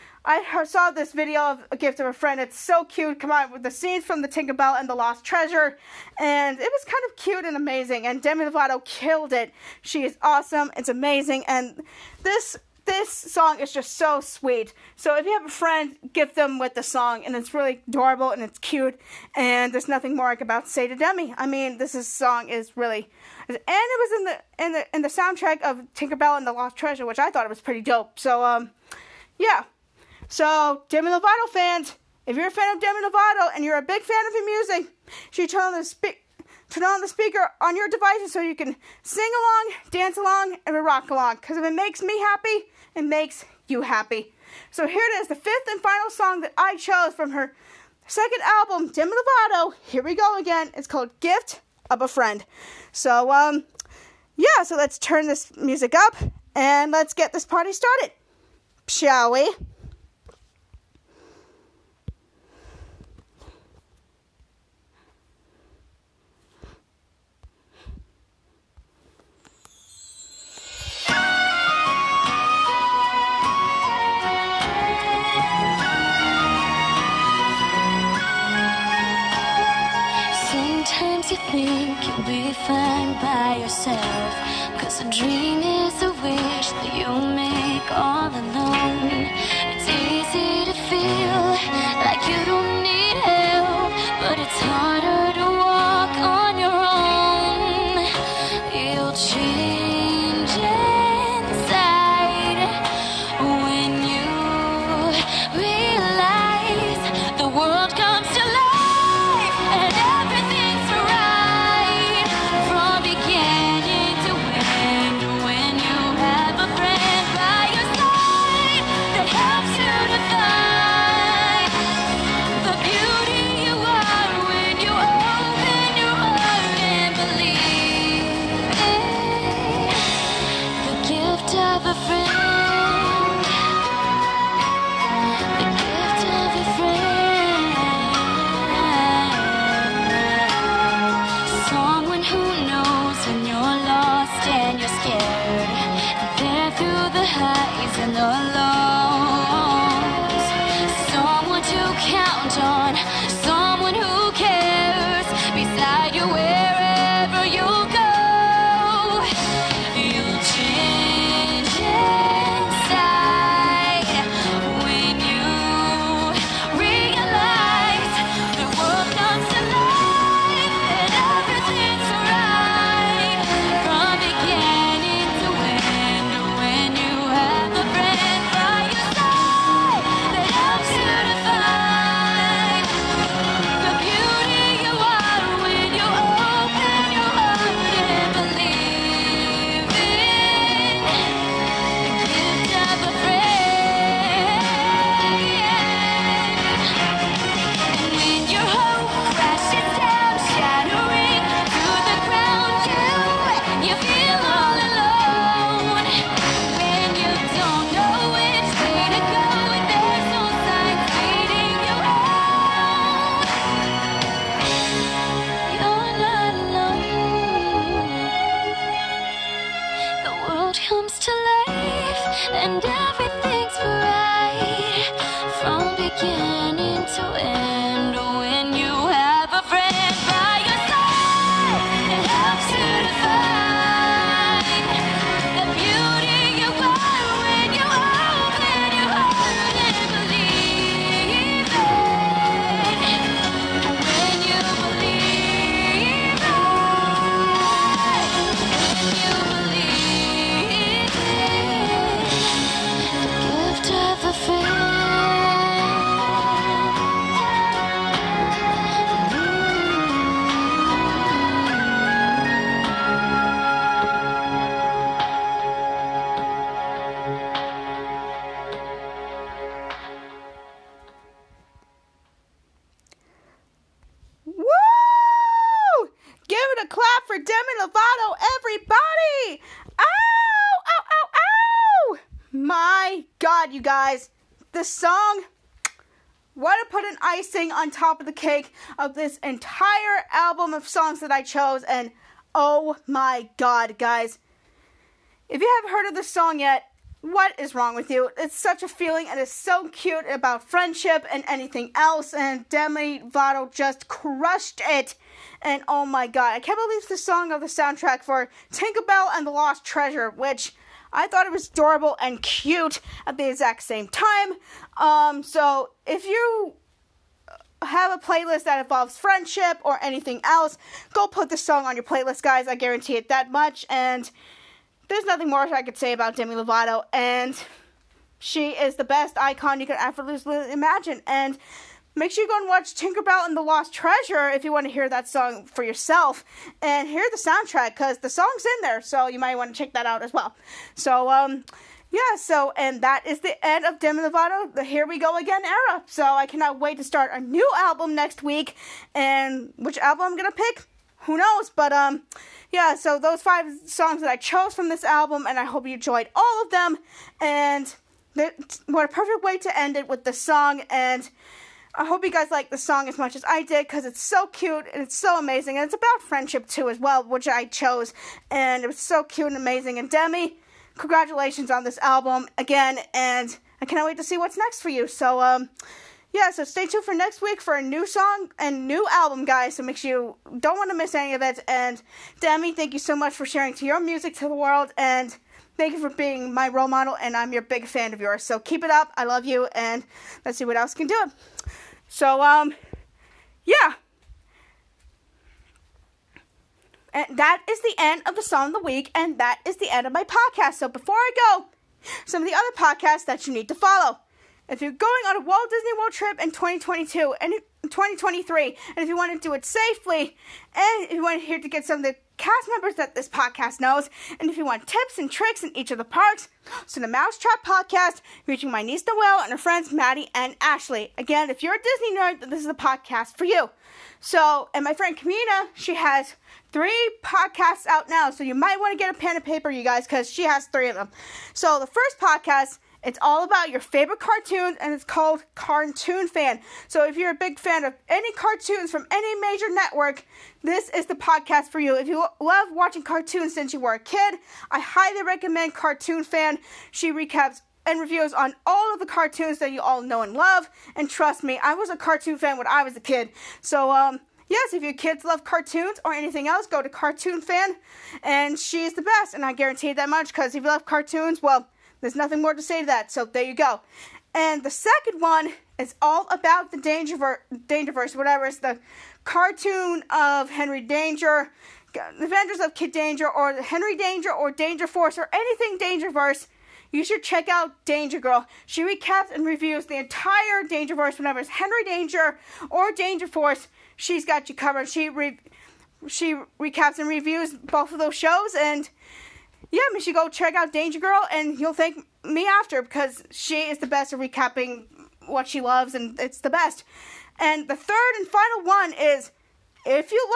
I saw this video of A Gift of a Friend. It's so cute. Come on, with the scenes from the Tinkerbell and the Lost Treasure. And it was kind of cute and amazing. And Demi Lovato killed it. She is awesome. It's amazing. And this song is just so sweet. So if you have a friend, gift them with the song. And it's really adorable and it's cute. And there's nothing more I can about to say to Demi. I mean, song is really... And it was in the soundtrack of Tinkerbell and the Lost Treasure, which I thought it was pretty dope. So, yeah. So, Demi Lovato fans, if you're a fan of Demi Lovato and you're a big fan of her music, you should turn on the speaker on your devices so you can sing along, dance along, and rock along. Because if it makes me happy, it makes you happy. So here it is, the 5th and final song that I chose from her second album, Demi Lovato. Here we go again. It's called Gift of a Friend. So, yeah, so let's turn this music up and let's get this party started. Shall we? Sometimes you think you'll be fine by yourself, 'cause a dream is a wish that you make all alone. It's easy to feel like you don't need help, but it's harder to walk on your own. You'll change inside when you realize the world comes to life and everything's right from beginning to end when you have a friend by your side that helps beginning to end. When you have a friend by your side, it helps you to find the beauty you find when you open your heart and believe it. When you believe it, when you believe it, the gift of a friend. Woo! Give it a clap for Demi Lovato, everybody! Ow! Ow, ow, ow! My God, you guys. This song, what to put an icing on top of the cake of this entire album of songs that I chose. And oh my God, guys. If you haven't heard of this song yet, what is wrong with you? It's such a feeling, and it's so cute about friendship and anything else, and Demi Lovato just crushed it. And oh my God, I can't believe the song of the soundtrack for Tinkerbell and the Lost Treasure, which I thought it was adorable and cute at the exact same time. So if you have a playlist that involves friendship or anything else, go put this song on your playlist, guys. I guarantee it that much. And there's nothing more I could say about Demi Lovato, and she is the best icon you could effortlessly imagine. And make sure you go and watch Tinkerbell and the Lost Treasure if you want to hear that song for yourself, and hear the soundtrack, because the song's in there, so you might want to check that out as well. So, and that is the end of Demi Lovato, the Here We Go Again era. So I cannot wait to start a new album next week, and which album I'm gonna pick, who knows, but, so those 5 songs that I chose from this album, and I hope you enjoyed all of them, and what a perfect way to end it with the song, and I hope you guys like the song as much as I did, because it's so cute, and it's so amazing, and it's about friendship too as well, which I chose, and it was so cute and amazing. And Demi, congratulations on this album again, and I cannot wait to see what's next for you. So, so stay tuned for next week for a new song and new album, guys, so make sure you don't want to miss any of it. And Demi, thank you so much for sharing your music to the world, and thank you for being my role model, and I'm your big fan of yours. So keep it up. I love you, and let's see what else can do it. So, And that is the end of the Song of the Week, and that is the end of my podcast. So before I go, some of the other podcasts that you need to follow. If you're going on a Walt Disney World trip in 2022 and 2023, and if you want to do it safely, and if you want to hear to get some of the cast members that this podcast knows, and if you want tips and tricks in each of the parks, so the Mousetrap Podcast, featuring my niece Noelle and her friends Maddie and Ashley. Again, if you're a Disney nerd, this is a podcast for you. So, and my friend Kamina, she has 3 podcasts out now, so you might want to get a pen and paper, you guys, because she has 3 of them. So the first podcast, it's all about your favorite cartoons, and it's called Cartoon Fan. So if you're a big fan of any cartoons from any major network, this is the podcast for you. If you love watching cartoons since you were a kid, I highly recommend Cartoon Fan. She recaps and reviews on all of the cartoons that you all know and love. And trust me, I was a cartoon fan when I was a kid. So, yes, if your kids love cartoons or anything else, go to Cartoon Fan. And she is the best, and I guarantee that much, because if you love cartoons, well, there's nothing more to say to that, so there you go. And the second one is all about the Dangerverse, whatever. It's the cartoon of Henry Danger, Adventures of Kid Danger, or Henry Danger, or Danger Force, or anything Dangerverse. You should check out Danger Girl. She recaps and reviews the entire Dangerverse, whenever it's Henry Danger or Danger Force. She's got you covered. She recaps and reviews both of those shows, and yeah, you should go check out Danger Girl, and you'll thank me after, because she is the best at recapping what she loves, and it's the best. And the third and final one is, if you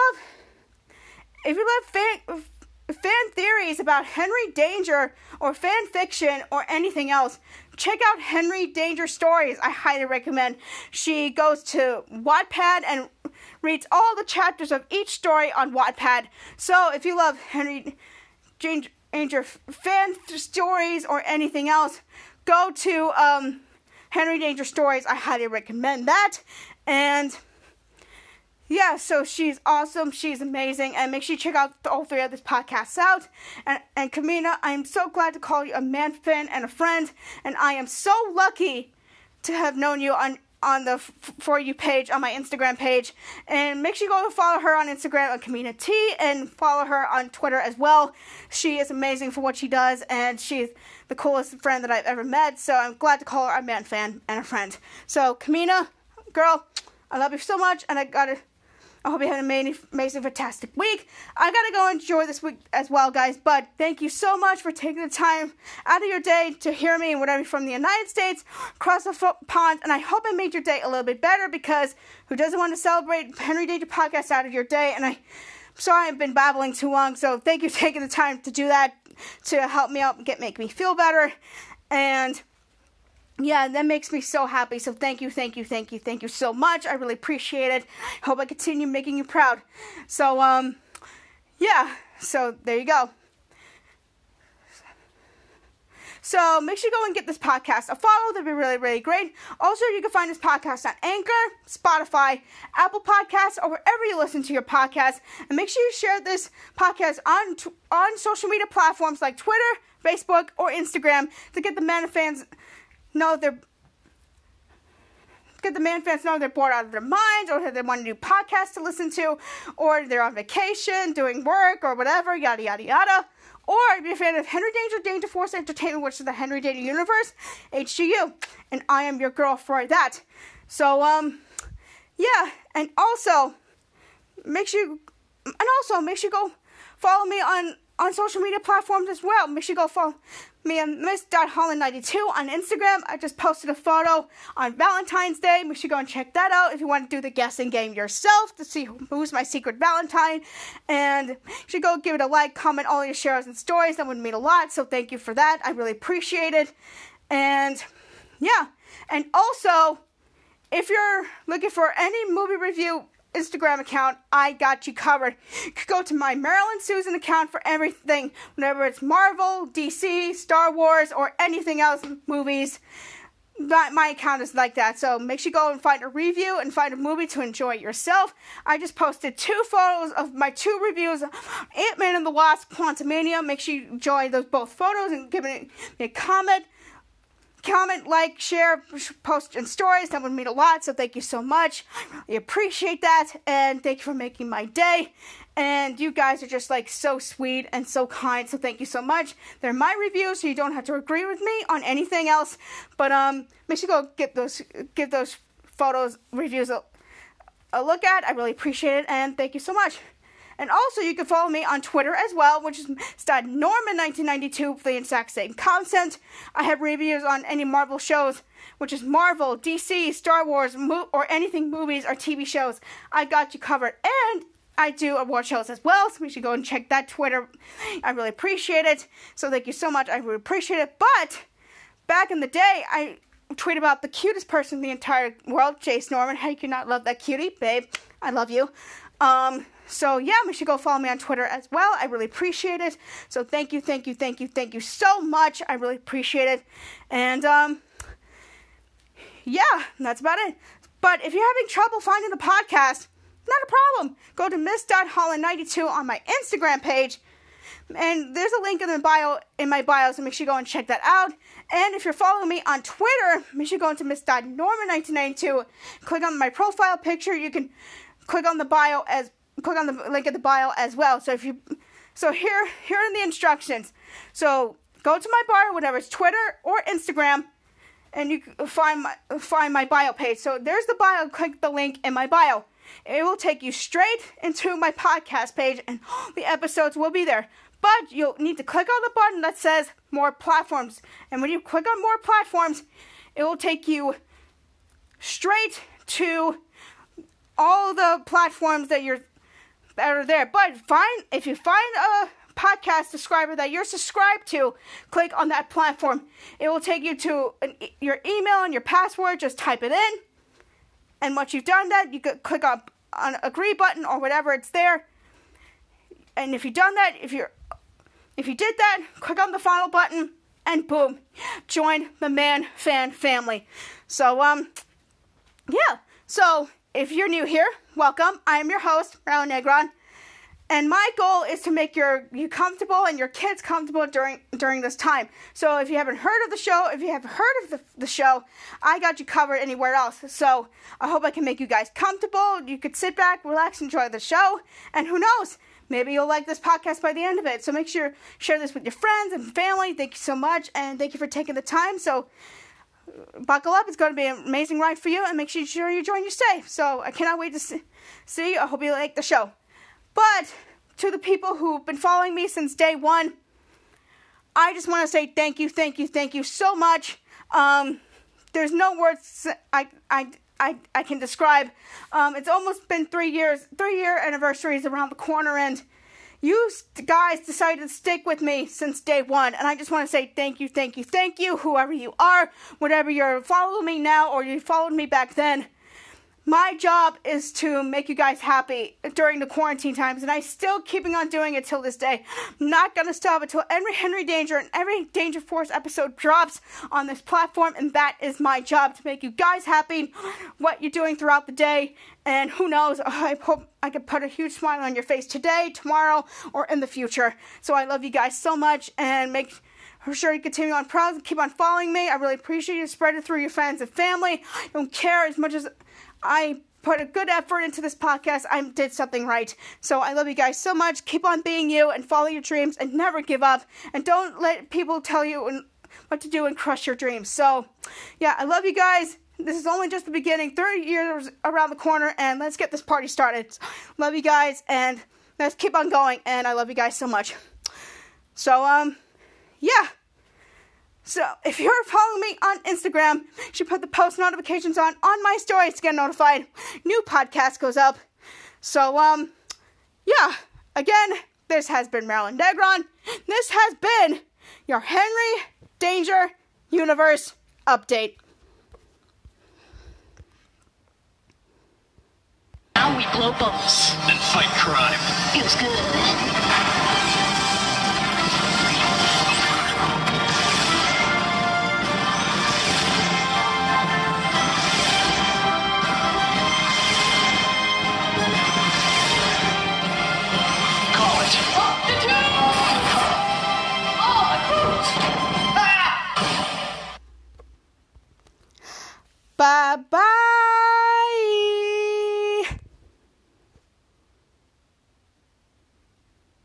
love fan theories about Henry Danger, or fan fiction, or anything else, check out Henry Danger Stories. I highly recommend. She goes to Wattpad and reads all the chapters of each story on Wattpad. So if you love Henry Danger fan stories or anything else, go to Henry Danger Stories. I highly recommend that. And yeah, so she's awesome. She's amazing. And make sure you check out all 3 of these podcasts out. And Kamina, I'm so glad to call you a man fan and a friend. And I am so lucky to have known you on the For You page, on my Instagram page. And make sure you go follow her on Instagram at Kamina T, and follow her on Twitter as well. She is amazing for what she does, and she's the coolest friend that I've ever met. So I'm glad to call her a man fan and a friend. So Kamina, girl, I love you so much, and I hope you had an amazing, fantastic week. I gotta go enjoy this week as well, guys. But thank you so much for taking the time out of your day to hear me, and whatever from the United States, across the pond. And I hope I made your day a little bit better, because who doesn't want to celebrate Henry Danger Podcast out of your day? And I'm sorry I've been babbling too long. So thank you for taking the time to do that, to help me out and make me feel better. And yeah, that makes me so happy. So thank you so much. I really appreciate it. Hope I continue making you proud. So, yeah. So there you go. So make sure you go and get this podcast a follow. That'd be really, really great. Also, you can find this podcast on Anchor, Spotify, Apple Podcasts, or wherever you listen to your podcast. And make sure you share this podcast on social media platforms like Twitter, Facebook, or Instagram to get the man fans know they're bored out of their minds, or they want a new podcast to listen to, or they're on vacation, doing work, or whatever, yada, yada, yada. Or if you're a fan of Henry Danger, Danger Force Entertainment, which is the Henry Danger Universe, HGU. And I am your girl for that. So, yeah. And also, make sure you go follow me on social media platforms as well. Make sure you go follow me on Miss.Holland92 on Instagram. I just posted a photo on Valentine's Day. Make sure you go and check that out if you want to do the guessing game yourself to see who's my secret Valentine. And you should go give it a like, comment all your shares and stories. That would mean a lot. So thank you for that. I really appreciate it. And yeah. And also, if you're looking for any movie review Instagram account, I got you covered. You could go to my Marilyn Susan account for everything, whenever it's Marvel, DC, Star Wars, or anything else, movies. My account is like that, so make sure you go and find a review and find a movie to enjoy yourself. I just posted 2 photos of my 2 reviews of Ant-Man and the Wasp: Quantumania. Make sure you enjoy those both photos and give me a comment. Comment, like, share, post, and stories. That would mean a lot, so thank you so much. I really appreciate that, and thank you for making my day. And you guys are just, so sweet and so kind, so thank you so much. They're my reviews, so you don't have to agree with me on anything else. But, make sure you go give those photos, reviews a look at. I really appreciate it, and thank you so much. And also, you can follow me on Twitter as well, which is Norman1992 for the exact same content. I have reviews on any Marvel shows, which is Marvel, DC, Star Wars, or anything movies or TV shows. I got you covered. And I do award shows as well, so we should go and check that Twitter. I really appreciate it. So thank you so much. I really appreciate it. But back in the day, I tweet about the cutest person in the entire world, Jace Norman. How you can not love that cutie, babe? I love you. So yeah, make sure you go follow me on Twitter as well. I really appreciate it. So thank you so much. I really appreciate it. And, yeah, that's about it. But if you're having trouble finding the podcast, not a problem. Go to Miss.Holland92 on my Instagram page. And there's a link in my bio, so make sure you go and check that out. And if you're following me on Twitter, make sure you go into Miss.Norman1992. Click on my profile picture. You can click on the link in the bio as well. So here are the instructions. So go to my bio, whatever it's Twitter or Instagram, and you can find my bio page. So there's the bio. Click the link in my bio. It will take you straight into my podcast page, and the episodes will be there. But you'll need to click on the button that says More Platforms. And when you click on More Platforms, it will take you straight to all the platforms that are there. But if you find a podcast subscriber that you're subscribed to, click on that platform. It will take you to your email and your password. Just type it in. And once you've done that, you could click on agree button or whatever it's there. And if you've done that, if you did that, click on the final button and boom, join the Man Fan family. So, yeah. So, if you're new here, welcome. I am your host, Marilyn Negron. And my goal is to make you comfortable and your kids comfortable during this time. So if you haven't heard of the show, if you haven't heard of the show, I got you covered anywhere else. So I hope I can make you guys comfortable. You could sit back, relax, enjoy the show. And who knows, maybe you'll like this podcast by the end of it. So make sure you share this with your friends and family. Thank you so much. And thank you for taking the time. So buckle up. It's going to be an amazing ride for you. And make sure you join your stay. So I cannot wait to see you. I hope you like the show. But to the people who've been following me since day one, I just want to say thank you so much. There's no words I can describe. It's almost been 3 years. 3-year anniversary is around the corner, and you guys decided to stick with me since day one. And I just want to say thank you, whoever you are, whatever you're following me now or you followed me back then. My job is to make you guys happy during the quarantine times, and I'm still keeping on doing it till this day. I'm not going to stop until every Henry Danger and every Danger Force episode drops on this platform, and that is my job, to make you guys happy, what you're doing throughout the day, and who knows, I hope I can put a huge smile on your face today, tomorrow, or in the future. So I love you guys so much, and make sure you continue on proud, keep on following me. I really appreciate you. Spread it through your friends and family. I don't care as much as I put a good effort into this podcast. I did something right. So I love you guys so much. Keep on being you and follow your dreams and never give up. And don't let people tell you what to do and crush your dreams. So, yeah, I love you guys. This is only just the beginning. 30 years around the corner, and let's get this party started. Love you guys, and let's keep on going. And I love you guys so much. So, yeah. So, if you're following me on Instagram, you should put the post notifications on my stories to get notified. New podcast goes up. So, yeah. Again, this has been Marilyn Negron. This has been your Henry Danger Universe Update. Now we blow bubbles. And fight crime. Feels good. Bye-bye.